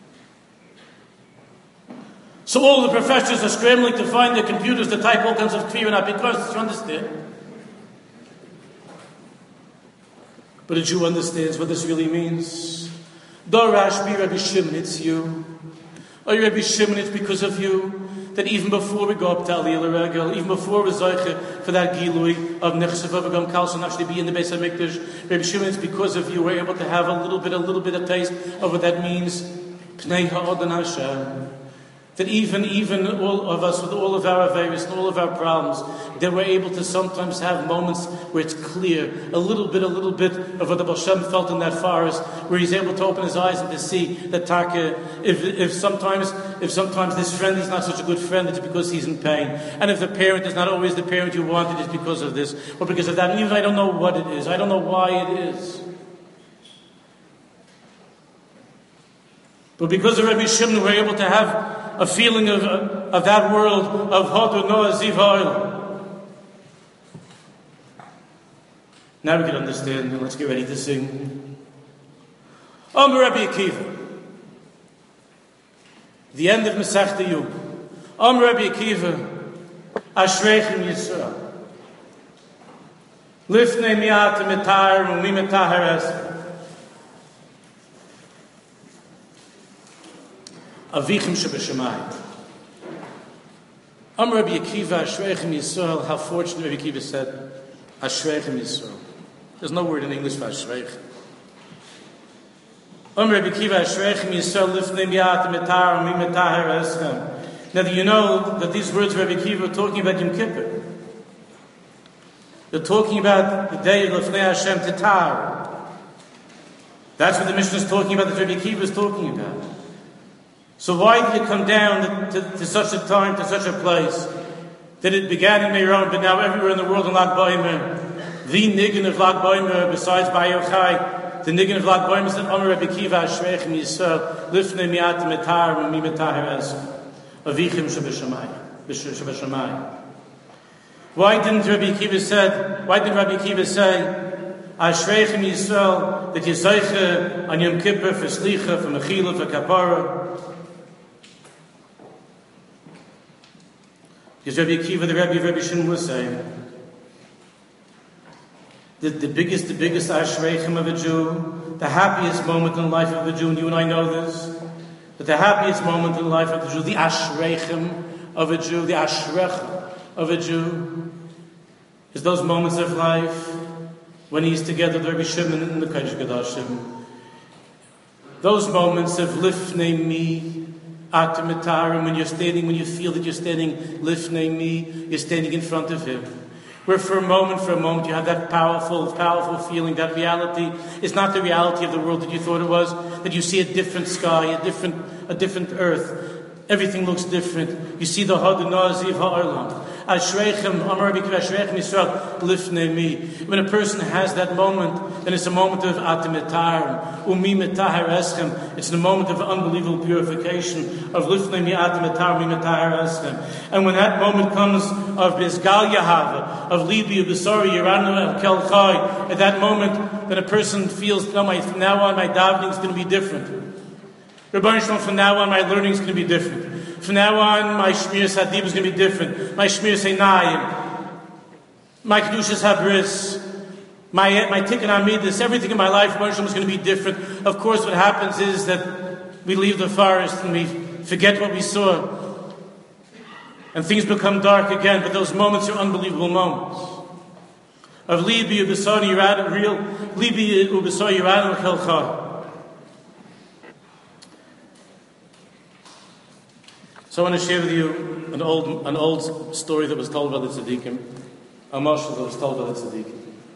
So all the professors are scrambling to find their computers to type all kinds of kfir and apikos. You understand? But a Jew understands what this really means. Dor Rashbi, Rabbi Shimon, it's you. Oh, Rabbi Shimon, it's because of you that even before we go up to Aliyah L'Regel, even before we Zoiche for that Gilui of Nechshav Avagam Kalson actually be in the Beis HaMikdash, Rabbi Shimon, it's because of you we're able to have a little bit of taste of what that means. Pnei Ha'adon Hashem. That even all of us, with all of our averis and all of our problems, that we're able to sometimes have moments where it's clear, a little bit of what the Baal Shem felt in that forest, where he's able to open his eyes and to see that Taka, if sometimes this friend is not such a good friend, it's because he's in pain. And if the parent is not always the parent you wanted, it's because of this, or because of that. And even I don't know what it is, I don't know why it is. But because of Rabbi Shimon, we're able to have a feeling of that world of Hadar Noah Ziv Ha'olam. Now we can understand, and let's get ready to sing. Amar Rabbi Akiva. The end of Masechta Yom. Amar Rabbi Akiva. Ashreichem Yisrael. Lifnei mi'at mitar u'mi mitaher esrei. Avichim Shebashamayim. Amar Rabbi Akiva, Ashreichem Yisrael. How fortunate Rabbi Akiva said, Ashreichem Yisrael. There's no word in English for Ashreichem. Amar Rabbi Akiva, Ashreichem Yisrael, Lifnei mi'at mitar u'mi mitaher esrei. Now, do you know that these words Rabbi Akiva are talking about Yom Kippur? They're talking about the day of Lifnei Hashem Titar. That's what the Mishnah is talking about, that Rabbi Akiva is talking about. So why did you come down to such a time, to such a place? that it began in Meron, but now everywhere in the world in Lag Baimer, the niggin of Lag Baimer, besides Bar Yochai, the niggin of Lag Baimer is that Omer Rebbe Kiva Ashreichem Yisrael Lifnei Mi'at Metar Umi Metaher Es Avichim Shebeshamayim. Why didn't Rabbi Kiva say Ashreichem Yisrael that Yisayche on Yom Kippur for Slicha, for Mechila, for Kapara? Because Rabbi Kiva, the Rabbi of Rabbi Shimon, was saying that the biggest Ashreichem of a Jew, the happiest moment in the life of a Jew, and you and I know this, that the happiest moment in the life of the Jew, the Ashreichem of a Jew, the Ashrech of a Jew, is those moments of life when he's together with Rabbi Shimon in the Kodesh Kodashim. Those moments of lifnei mi atem mitarim, when you feel that you're standing lifnei mi, you're standing in front of him. Where for a moment you have that powerful feeling, that reality is not the reality of the world that you thought it was, that you see a different sky, a different earth. Everything looks different. You see the Hadanaziv Ha'arlam. Ashreichem, Amar Rabbi Kiva, Ashreichem Yisrael, Lifnei Mi. When a person has that moment, then it's a moment of Atimetarim, Umi Metaher Eschem. It's a moment of unbelievable purification, of Lifnei Mi Atimetarim, Umi Metaher Eschem. And when that moment comes of Bizgal Yahava, of Libi, of Besori, Yeranu, of Kel Chai, at that moment, then a person feels, no, from now on my davening is going to be different. Rebbeinu Shalom, from now on, my learning is going to be different. From now on, my Shmiras Hadib is going to be different. My Shmiras Einayim, my Kedushas Habris, my Tikkun Amidus, everything in my life, Rebbeinu Shalom, is going to be different. Of course, what happens is that we leave the forest and we forget what we saw. And things become dark again, but those moments are unbelievable moments. Of Libi, Ubesari, Yerad, real Libi, Ubesari, Yerad, and Chelcha. So I want to share with you an old story that was told by the Tzaddikim, a mashal that was told by the Tzaddikim.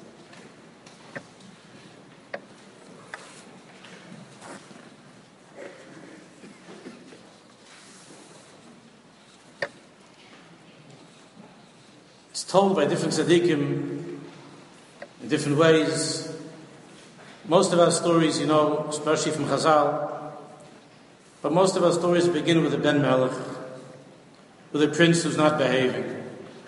It's told by different Tzaddikim in different ways. Most of our stories, especially from Chazal, but most of our stories begin with a Ben Melech, with a prince who's not behaving.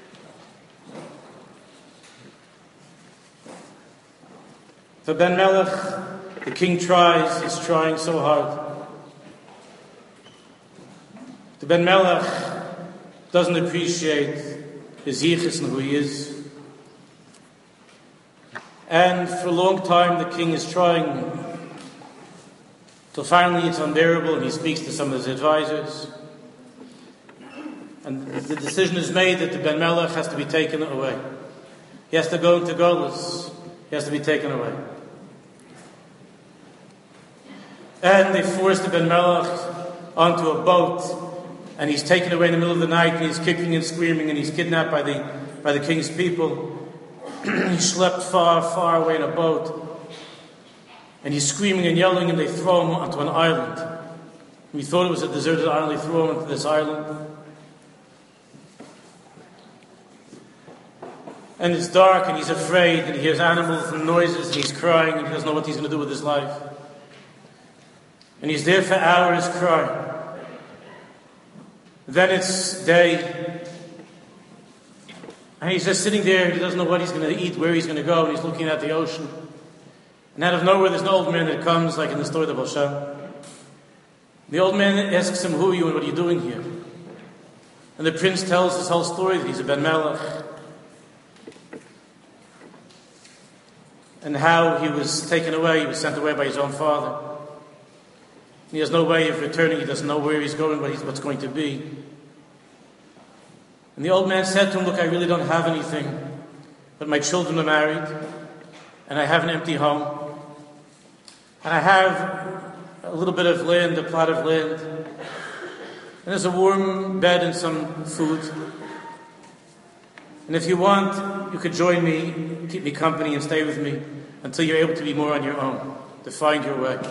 For Ben Melech, the king is trying so hard. The Ben Melech doesn't appreciate his yichus and who he is. And for a long time the king is trying, till finally it's unbearable and he speaks to some of his advisors. And the decision is made that the Ben Melech has to be taken away. He has to go into Golus. He has to be taken away. And they force the Ben Melech onto a boat, and he's taken away in the middle of the night, and he's kicking and screaming, and he's kidnapped by the king's people. He's schlepped far, far away in a boat. And he's screaming and yelling, and they throw him onto an island. We thought it was a deserted island. They throw him onto this island. And it's dark, and he's afraid, and he hears animals and noises, and he's crying, and he doesn't know what he's going to do with his life. And he's there for hours crying. Then it's day, and he's just sitting there, and he doesn't know what he's going to eat, where he's going to go, and he's looking at the ocean. And out of nowhere, there's an old man that comes, like in the story of Baal Shem. The old man asks him, "Who are you and what are you doing here?" And the prince tells this whole story, that he's a Ben Melech, and how he was taken away, he was sent away by his own father. He has no way of returning, he doesn't know where he's going, what's going to be. And the old man said to him, "Look, I really don't have anything, but my children are married, and I have an empty home. And I have a little bit of land, a plot of land. And there's a warm bed and some food. And if you want, you could join me, keep me company and stay with me until you're able to be more on your own, to find your way."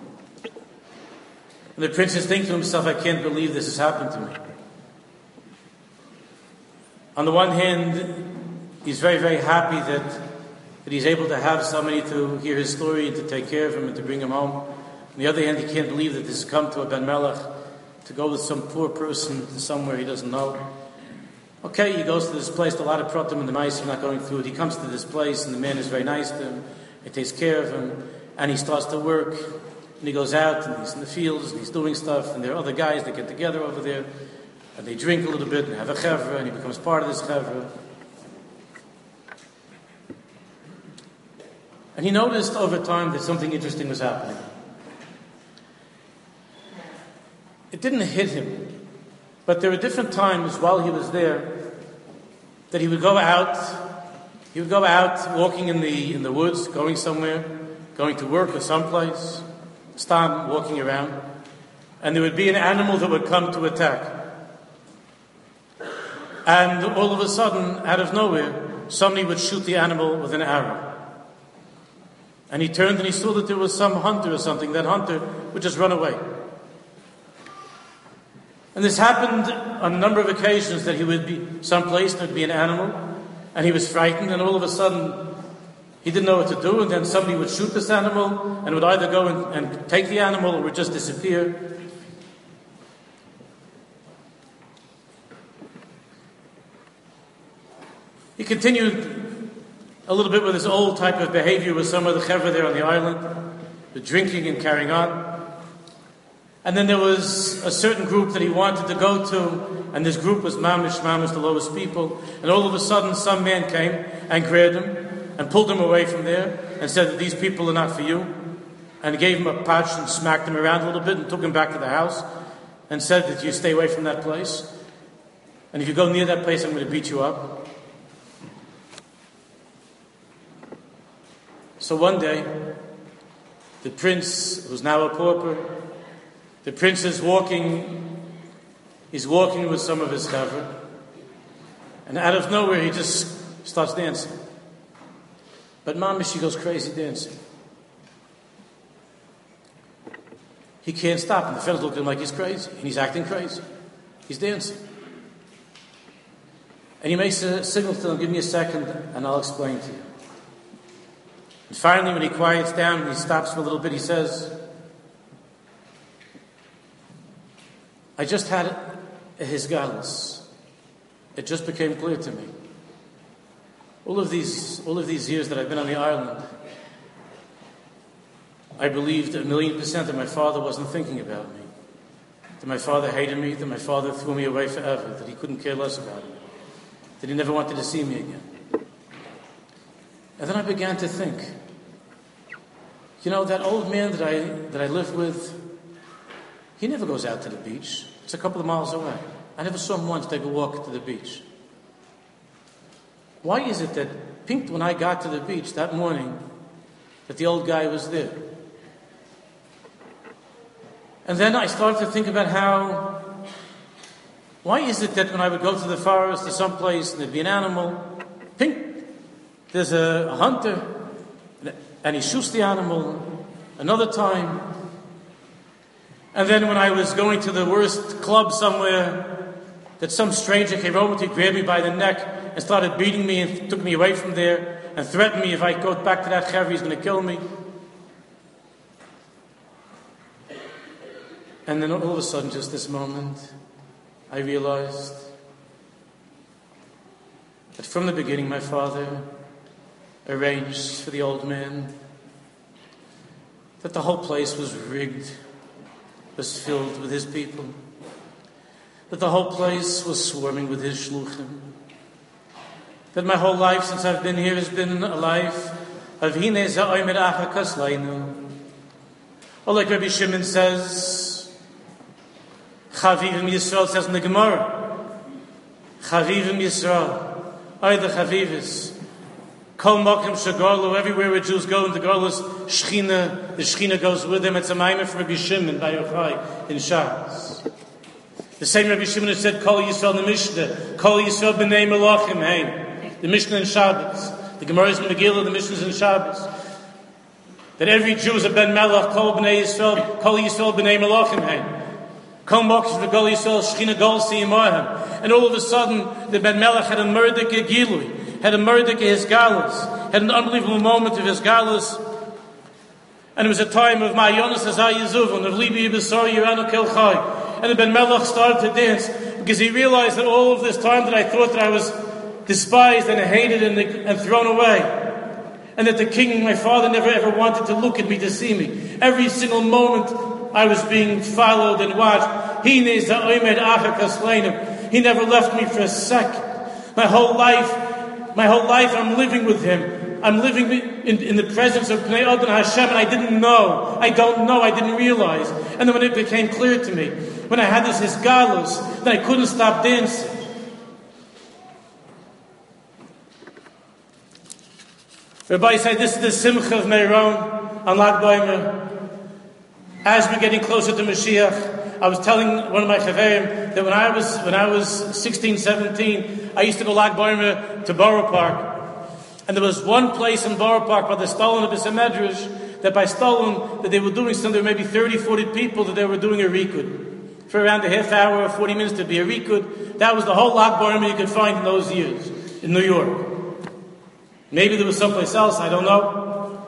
And the prince is thinking to himself, "I can't believe this has happened to me. On the one hand, he's very, very happy that he's able to have somebody to hear his story and to take care of him and to bring him home. On the other hand, he can't believe that this has come to a Ben Melech, to go with some poor person somewhere he doesn't know. Okay, he goes to this place, a lot of pratim and the mice are not going through it. He comes to this place and the man is very nice to him. He takes care of him and he starts to work. And he goes out and he's in the fields and he's doing stuff, and there are other guys that get together over there and they drink a little bit and have a chevra, and he becomes part of this chevra. And he noticed over time that something interesting was happening. It didn't hit him, but there were different times while he was there that he would go out walking in the woods, going somewhere, going to work or someplace, stop walking around, and there would be an animal that would come to attack. And all of a sudden, out of nowhere, somebody would shoot the animal with an arrow. And he turned and he saw that there was some hunter or something. That hunter would just run away. And this happened on a number of occasions, that he would be someplace, there would be an animal, and he was frightened, and all of a sudden he didn't know what to do, and then somebody would shoot this animal and would either go and take the animal or would just disappear. He continued a little bit with his old type of behavior with some of the chevra there on the island, the drinking and carrying on. And then there was a certain group that he wanted to go to, and this group was mamish, the lowest people. And all of a sudden some man came and grabbed him and pulled him away from there and said that these people are not for you, and gave him a patch and smacked him around a little bit and took him back to the house and said that you stay away from that place, and if you go near that place I'm going to beat you up. So one day, the prince, who's now a pauper, the prince is walking with some of his chevra, and out of nowhere he just starts dancing. But mamish, she goes crazy dancing. He can't stop, and the fellas look at him like he's crazy, and he's acting crazy. He's dancing. And he makes a signal to him, give me a second, and I'll explain to you. And finally, when he quiets down and he stops for a little bit, he says, I just had a hisgalus. It just became clear to me. All of these years that I've been on the island, I believed 1,000,000% that my father wasn't thinking about me, that my father hated me, that my father threw me away forever, that he couldn't care less about me, that he never wanted to see me again. And then I began to think, that old man that I live with, he never goes out to the beach. It's a couple of miles away. I never saw him once take a walk to the beach. Why is it that when I got to the beach that morning, that the old guy was there? And then I started to think about why is it that when I would go to the forest or someplace and there'd be an animal, there's a hunter, and he shoots the animal another time. And then when I was going to the worst club somewhere, that some stranger came over to grab me by the neck and started beating me and took me away from there and threatened me if I go back to that chevra, he's going to kill me. And then all of a sudden, just this moment, I realized that from the beginning my father arranged for the old man, that the whole place was rigged, was filled with his people, that the whole place was swarming with his shluchim, that my whole life since I've been here has been a life of hinei za'omer achakas leinu. Or like Rabbi Shimon says, Chavivim Yisrael says in the Gemara, Chavivim Yisrael, the Chavivis, Kol Mokim Shagorlu, everywhere where Jews go into Gorlu's Shechina, the Shechina goes with them. It's a maimer from Rabbi Shimon by Yochai in Shabbos. The same Rabbi Shimon who said, Kol Yisrael in the Mishnah, Kol Yisrael b'nei Melachim, hey, the Mishnah in Shabbos. The Gemara is in Megillah, the Mishnah is in Shabbos. That every Jew is a ben Melach, Kol b'nei Yisrael, Kol Yisrael b'nei Melachim, hey. And all of a sudden, the Ben Melech had a murdike gilui, had a murdike his galus, had an unbelievable moment of his galus. And it was a time of Ma'yonis Hazai Yezuvon, of Libi Yibisari Yeranu Kelchai. And the Ben Melech started to dance because he realized that all of this time that I thought that I was despised and hated and thrown away, and that the king, my father, never ever wanted to look at me, to see me. Every single moment I was being followed and watched. He never left me for a second. My whole life I'm living with him. I'm living in the presence of Pnei Adon Hashem, and I didn't know, I didn't realize. And then when it became clear to me, when I had this hisgalus, that I couldn't stop dancing. Rabbi said, this is the Simcha of Meron on Lag B'Omer. As we're getting closer to Mashiach, I was telling one of my chaverim that when I was 16, 17, I used to go Lag B'Omer to Borough Park. And there was one place in Borough Park by the Stollen of the Medrash, that by Stollen, that they were doing something, there were maybe 30, 40 people that they were doing a Rikud. For around a half hour or 40 minutes to be a Rikud. That was the whole Lag B'Omer you could find in those years, in New York. Maybe there was someplace else, I don't know.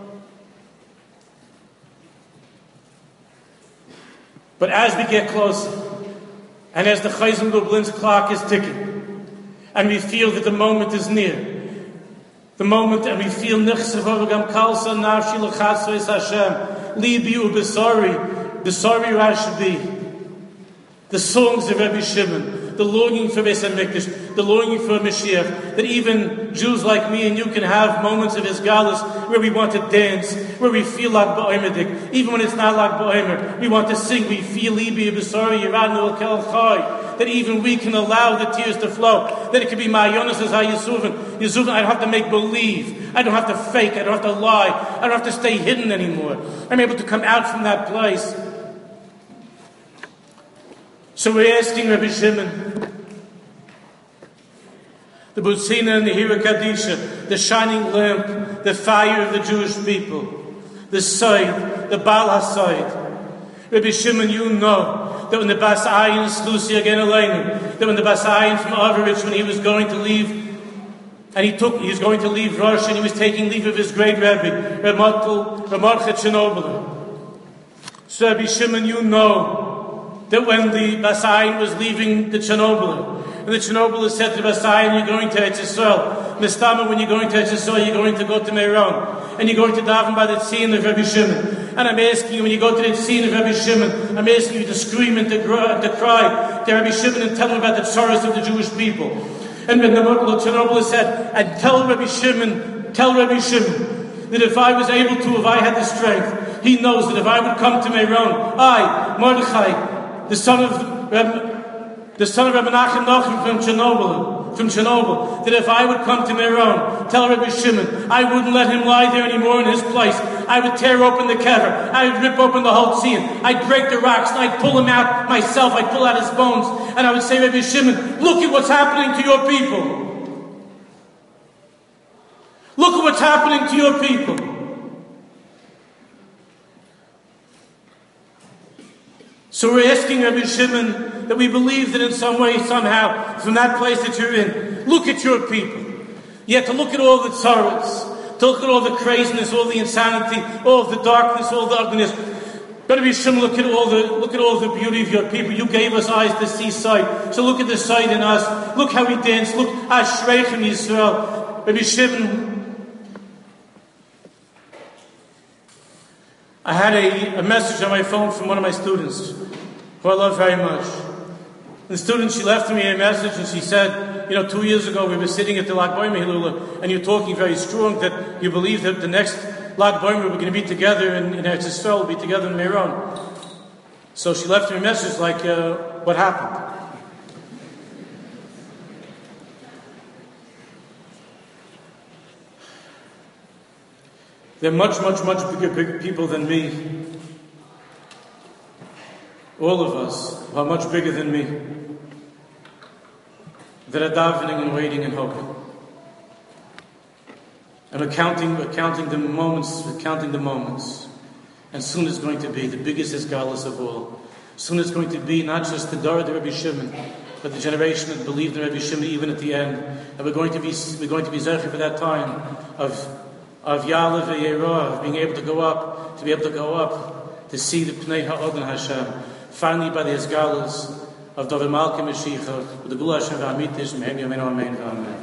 But as we get closer, and as the Chayzim Lublin's clock is ticking, and we feel that the moment is near, the moment, and we feel Nichsevavagam Kalsa Nafshi L'Chatzois Hashem, Libi Ubesari, Besari Rashbi, the songs of Rabbi Shimon, the longing for Beis HaMikdash, the longing for Mashiach, that even Jews like me and you can have moments of Hisgalus where we want to dance, where we feel Lag B'Omer, even when it's not Lag B'Omer, we want to sing, we feel Libi B'Sari Yeranu Kel Chai, that even we can allow the tears to flow, that it can be Ma'yonis Hazai Yezuvon, I don't have to make believe, I don't have to fake, I don't have to lie, I don't have to stay hidden anymore. I'm able to come out from that place. So we're asking Rabbi Shimon, the Butzina and the Hira Kadisha, the shining lamp, the fire of the Jewish people, the Said, the Baal HaSaid. Rabbi Shimon, you know that when the Bas Ayin Slusi again Elenu, that when the Bas Ayin from Averich, when he was going to leave, and he was going to leave Rosh, and he was taking leave of his great Rebbe, Ramorchet Chernobyl. So Rabbi Shimon, you know that when the Bas Ayin was leaving the Chernobyl, and the Chernobyl said to the Bas Ayin, you're going to Eretz Yisrael. Mistama, when you're going to Eretz Yisrael, you're going to go to Meron, and you're going to daven by the tzin of Rabbi Shimon. And I'm asking you, when you go to the tzin of Rabbi Shimon, I'm asking you to scream and to cry to Rabbi Shimon and tell him about the tzaras of the Jewish people. And when the Chernobyl said, and tell Rabbi Shimon that if I was able to, if I had the strength, he knows that if I would come to Meron, I, Mordechai, the son of Rabbi Menachem Nachum from Chernobyl, that if I would come to Meron, tell Rabbi Shimon, I wouldn't let him lie there anymore in his place. I would tear open the kever, I would rip open the whole tzin, I'd break the rocks, and I'd pull him out myself, I'd pull out his bones, and I would say, Rabbi Shimon, look at what's happening to your people. Look at what's happening to your people. So we're asking Rabbi Shimon that we believe that in some way, somehow, from that place that you're in, look at your people. You have to look at all the tzaras, to look at all the craziness, all the insanity, all of the darkness, all the ugliness. But Rabbi Shimon, look at all the beauty of your people. You gave us eyes to see sight. So look at the sight in us. Look how we dance. Look, Ashreichem Yisrael. Rabbi Shimon, I had a message on my phone from one of my students, who I love very much. And the student, she left me a message and she said, 2 years ago we were sitting at the Lag B'Omer Hilula, and you're talking very strong that you believe that the next Lag B'Omer we're going to be together in Eretz Yisrael, we'll be together in Meron. So she left me a message like, what happened? They're much, much, much bigger people than me. All of us are much bigger than me. That are davening and waiting and hoping. And we're counting the moments. And soon it's going to be the biggest Hisgalus of all. Soon it's going to be not just the Dor of Rabbi Shimon, but the generation that believed in Rabbi Shimon even at the end. And we're going to be zecher for that time of Ya'aleh v'Yerah, of being able to go up, to see the Pnei Ha'od and Hashem. Finally, by the Esgalas of David Malka Mashiach, with the Gula Hashem v'Amitish, Mehem Yomeinu Amen v'Amen.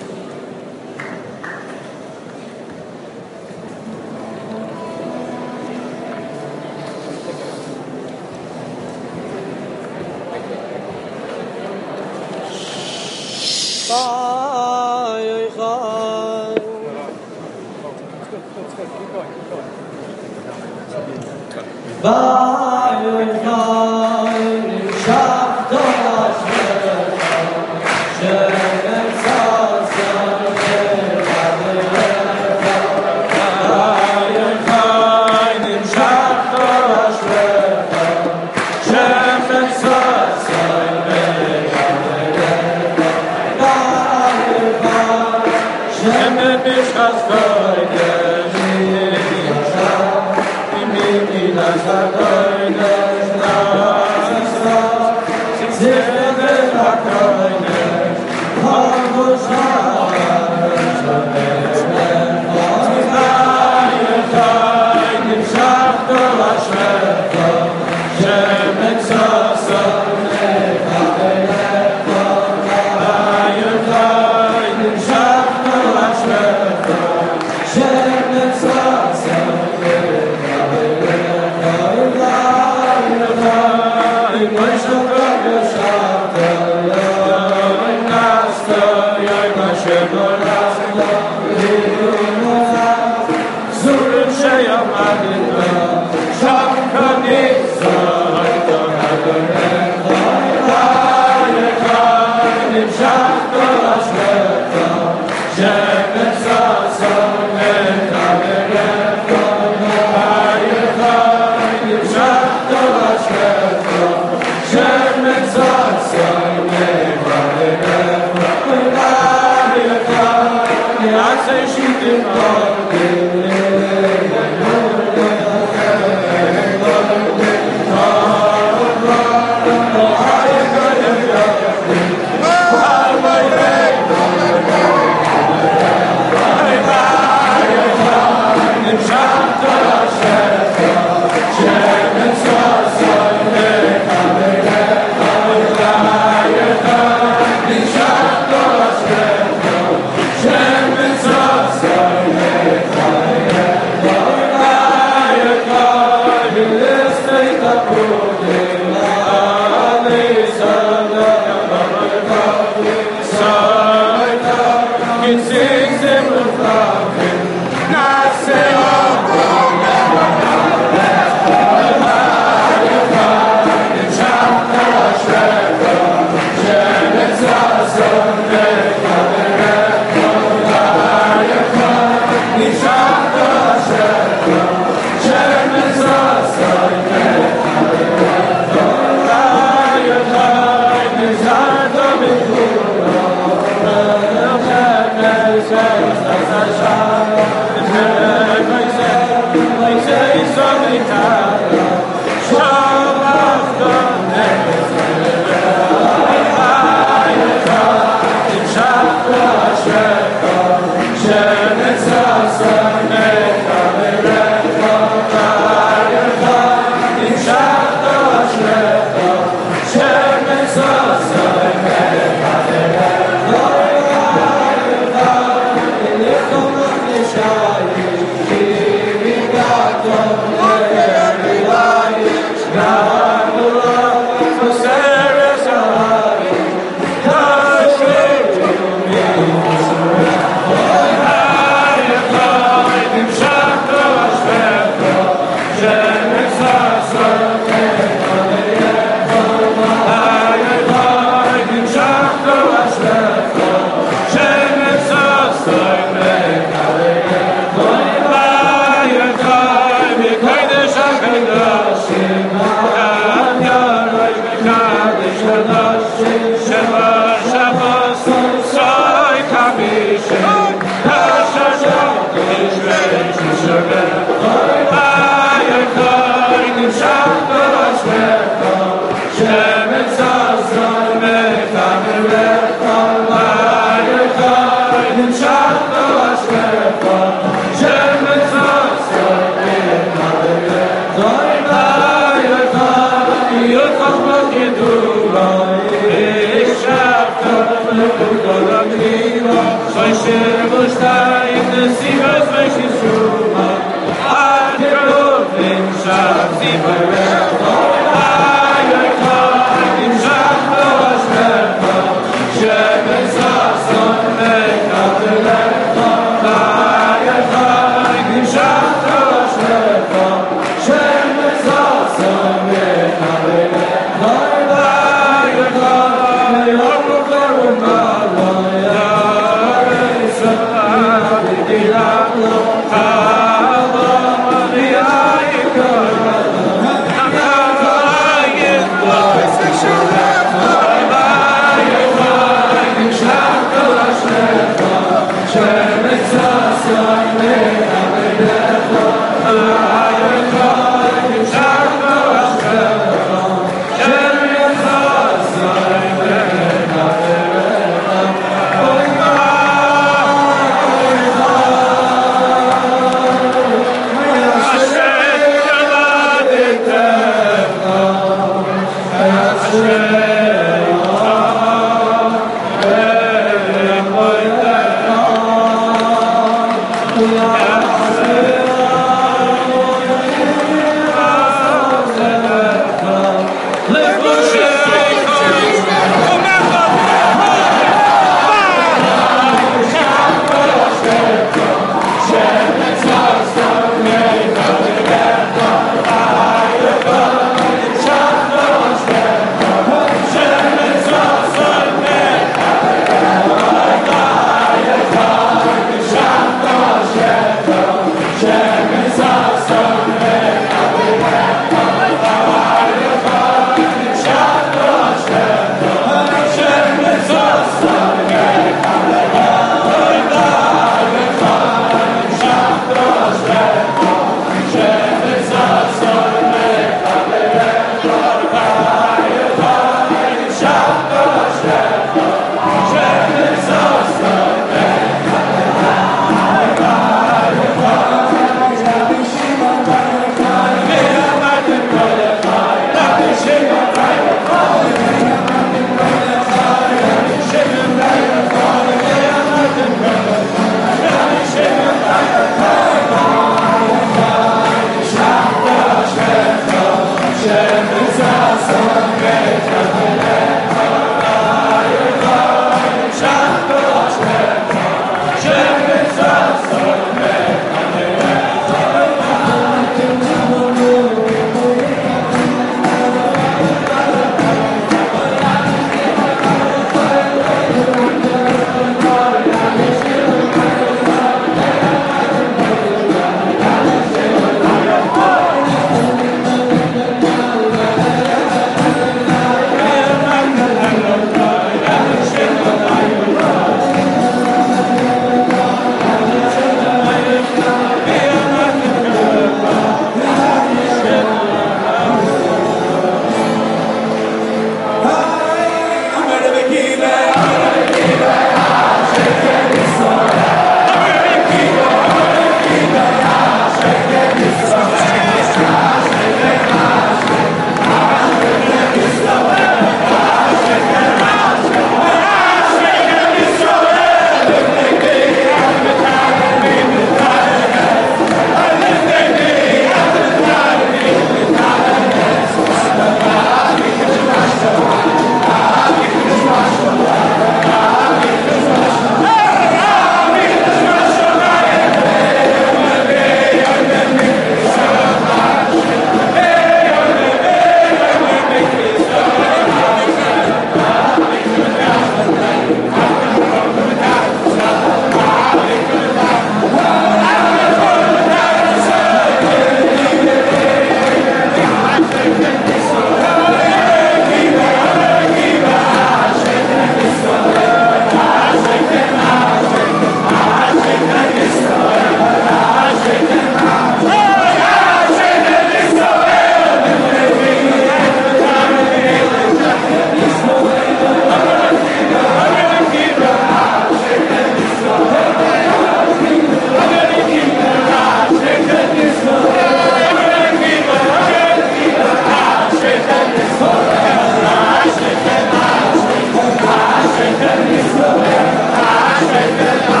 Amen.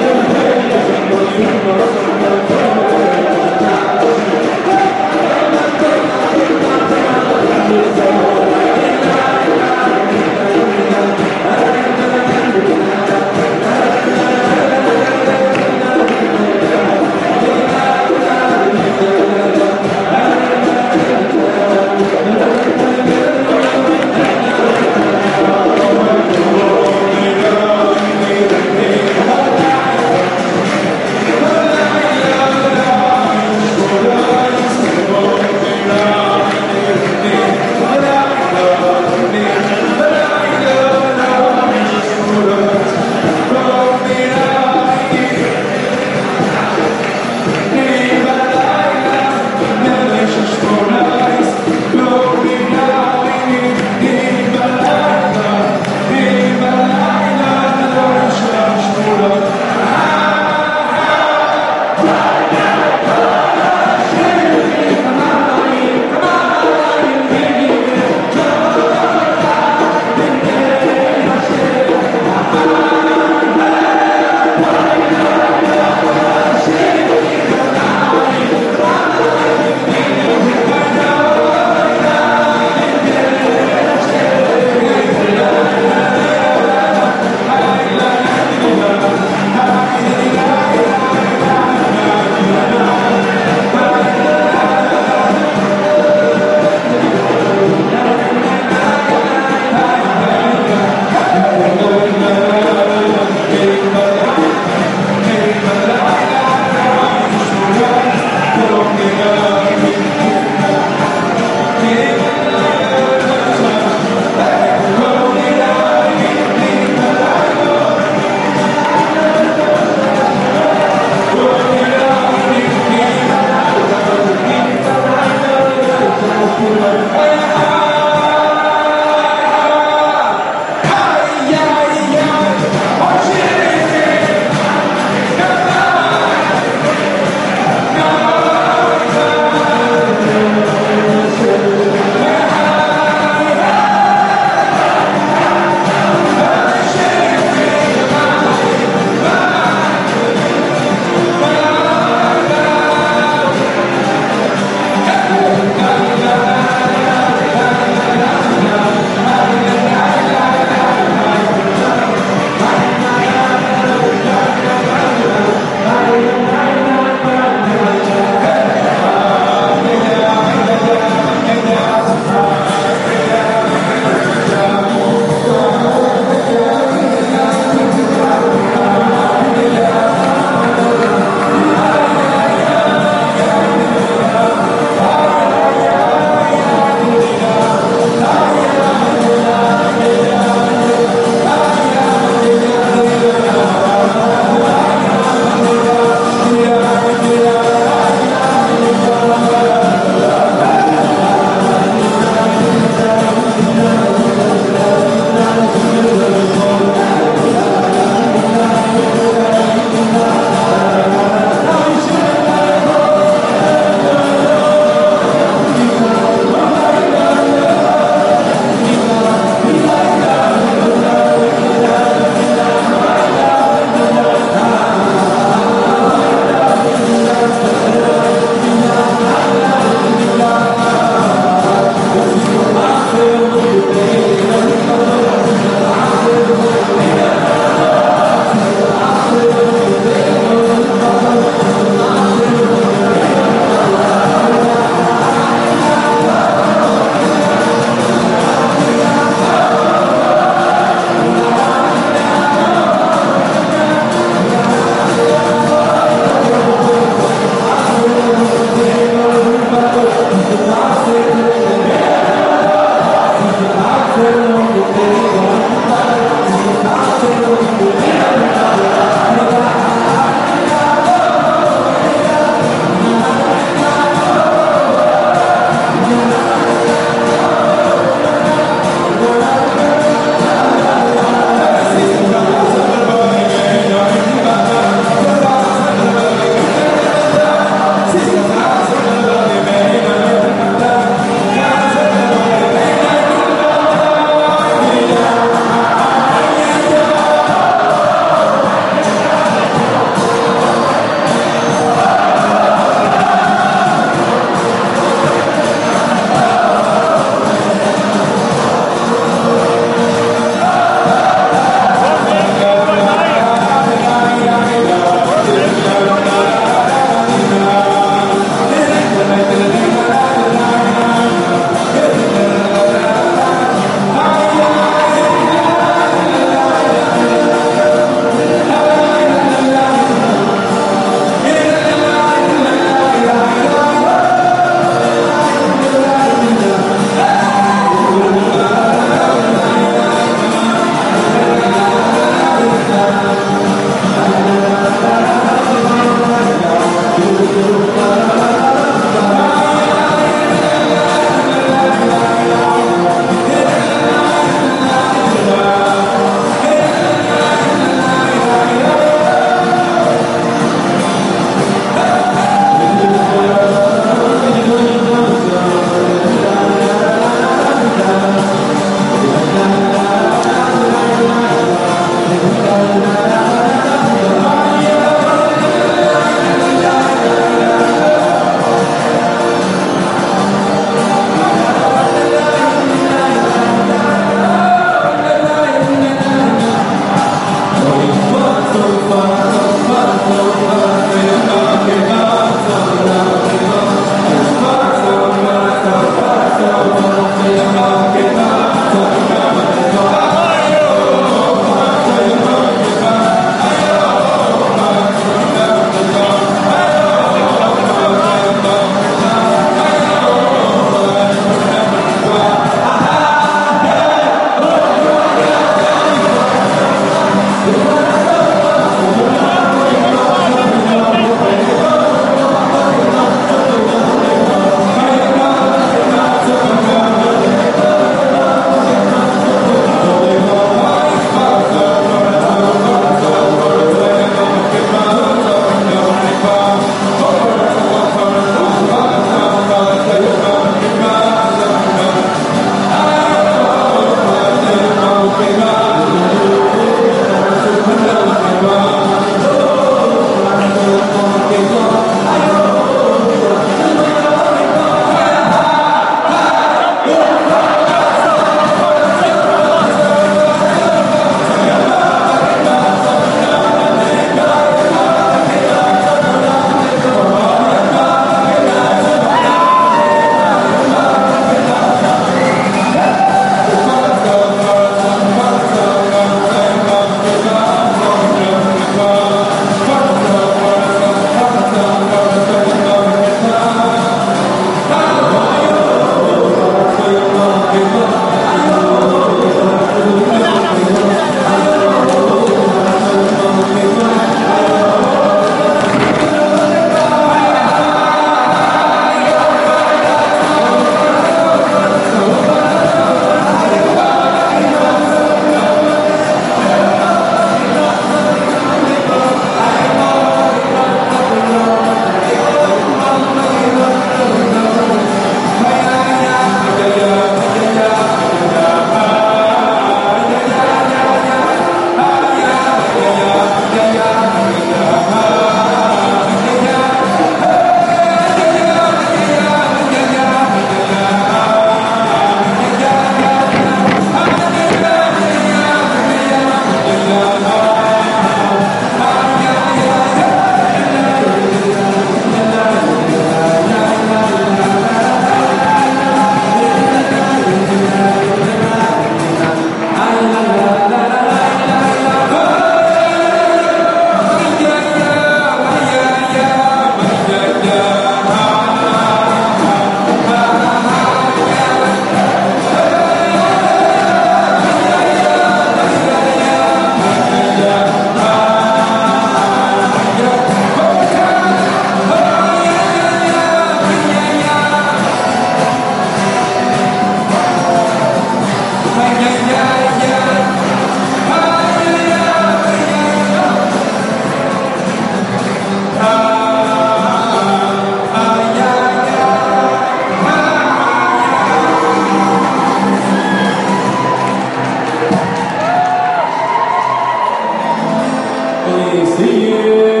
See you.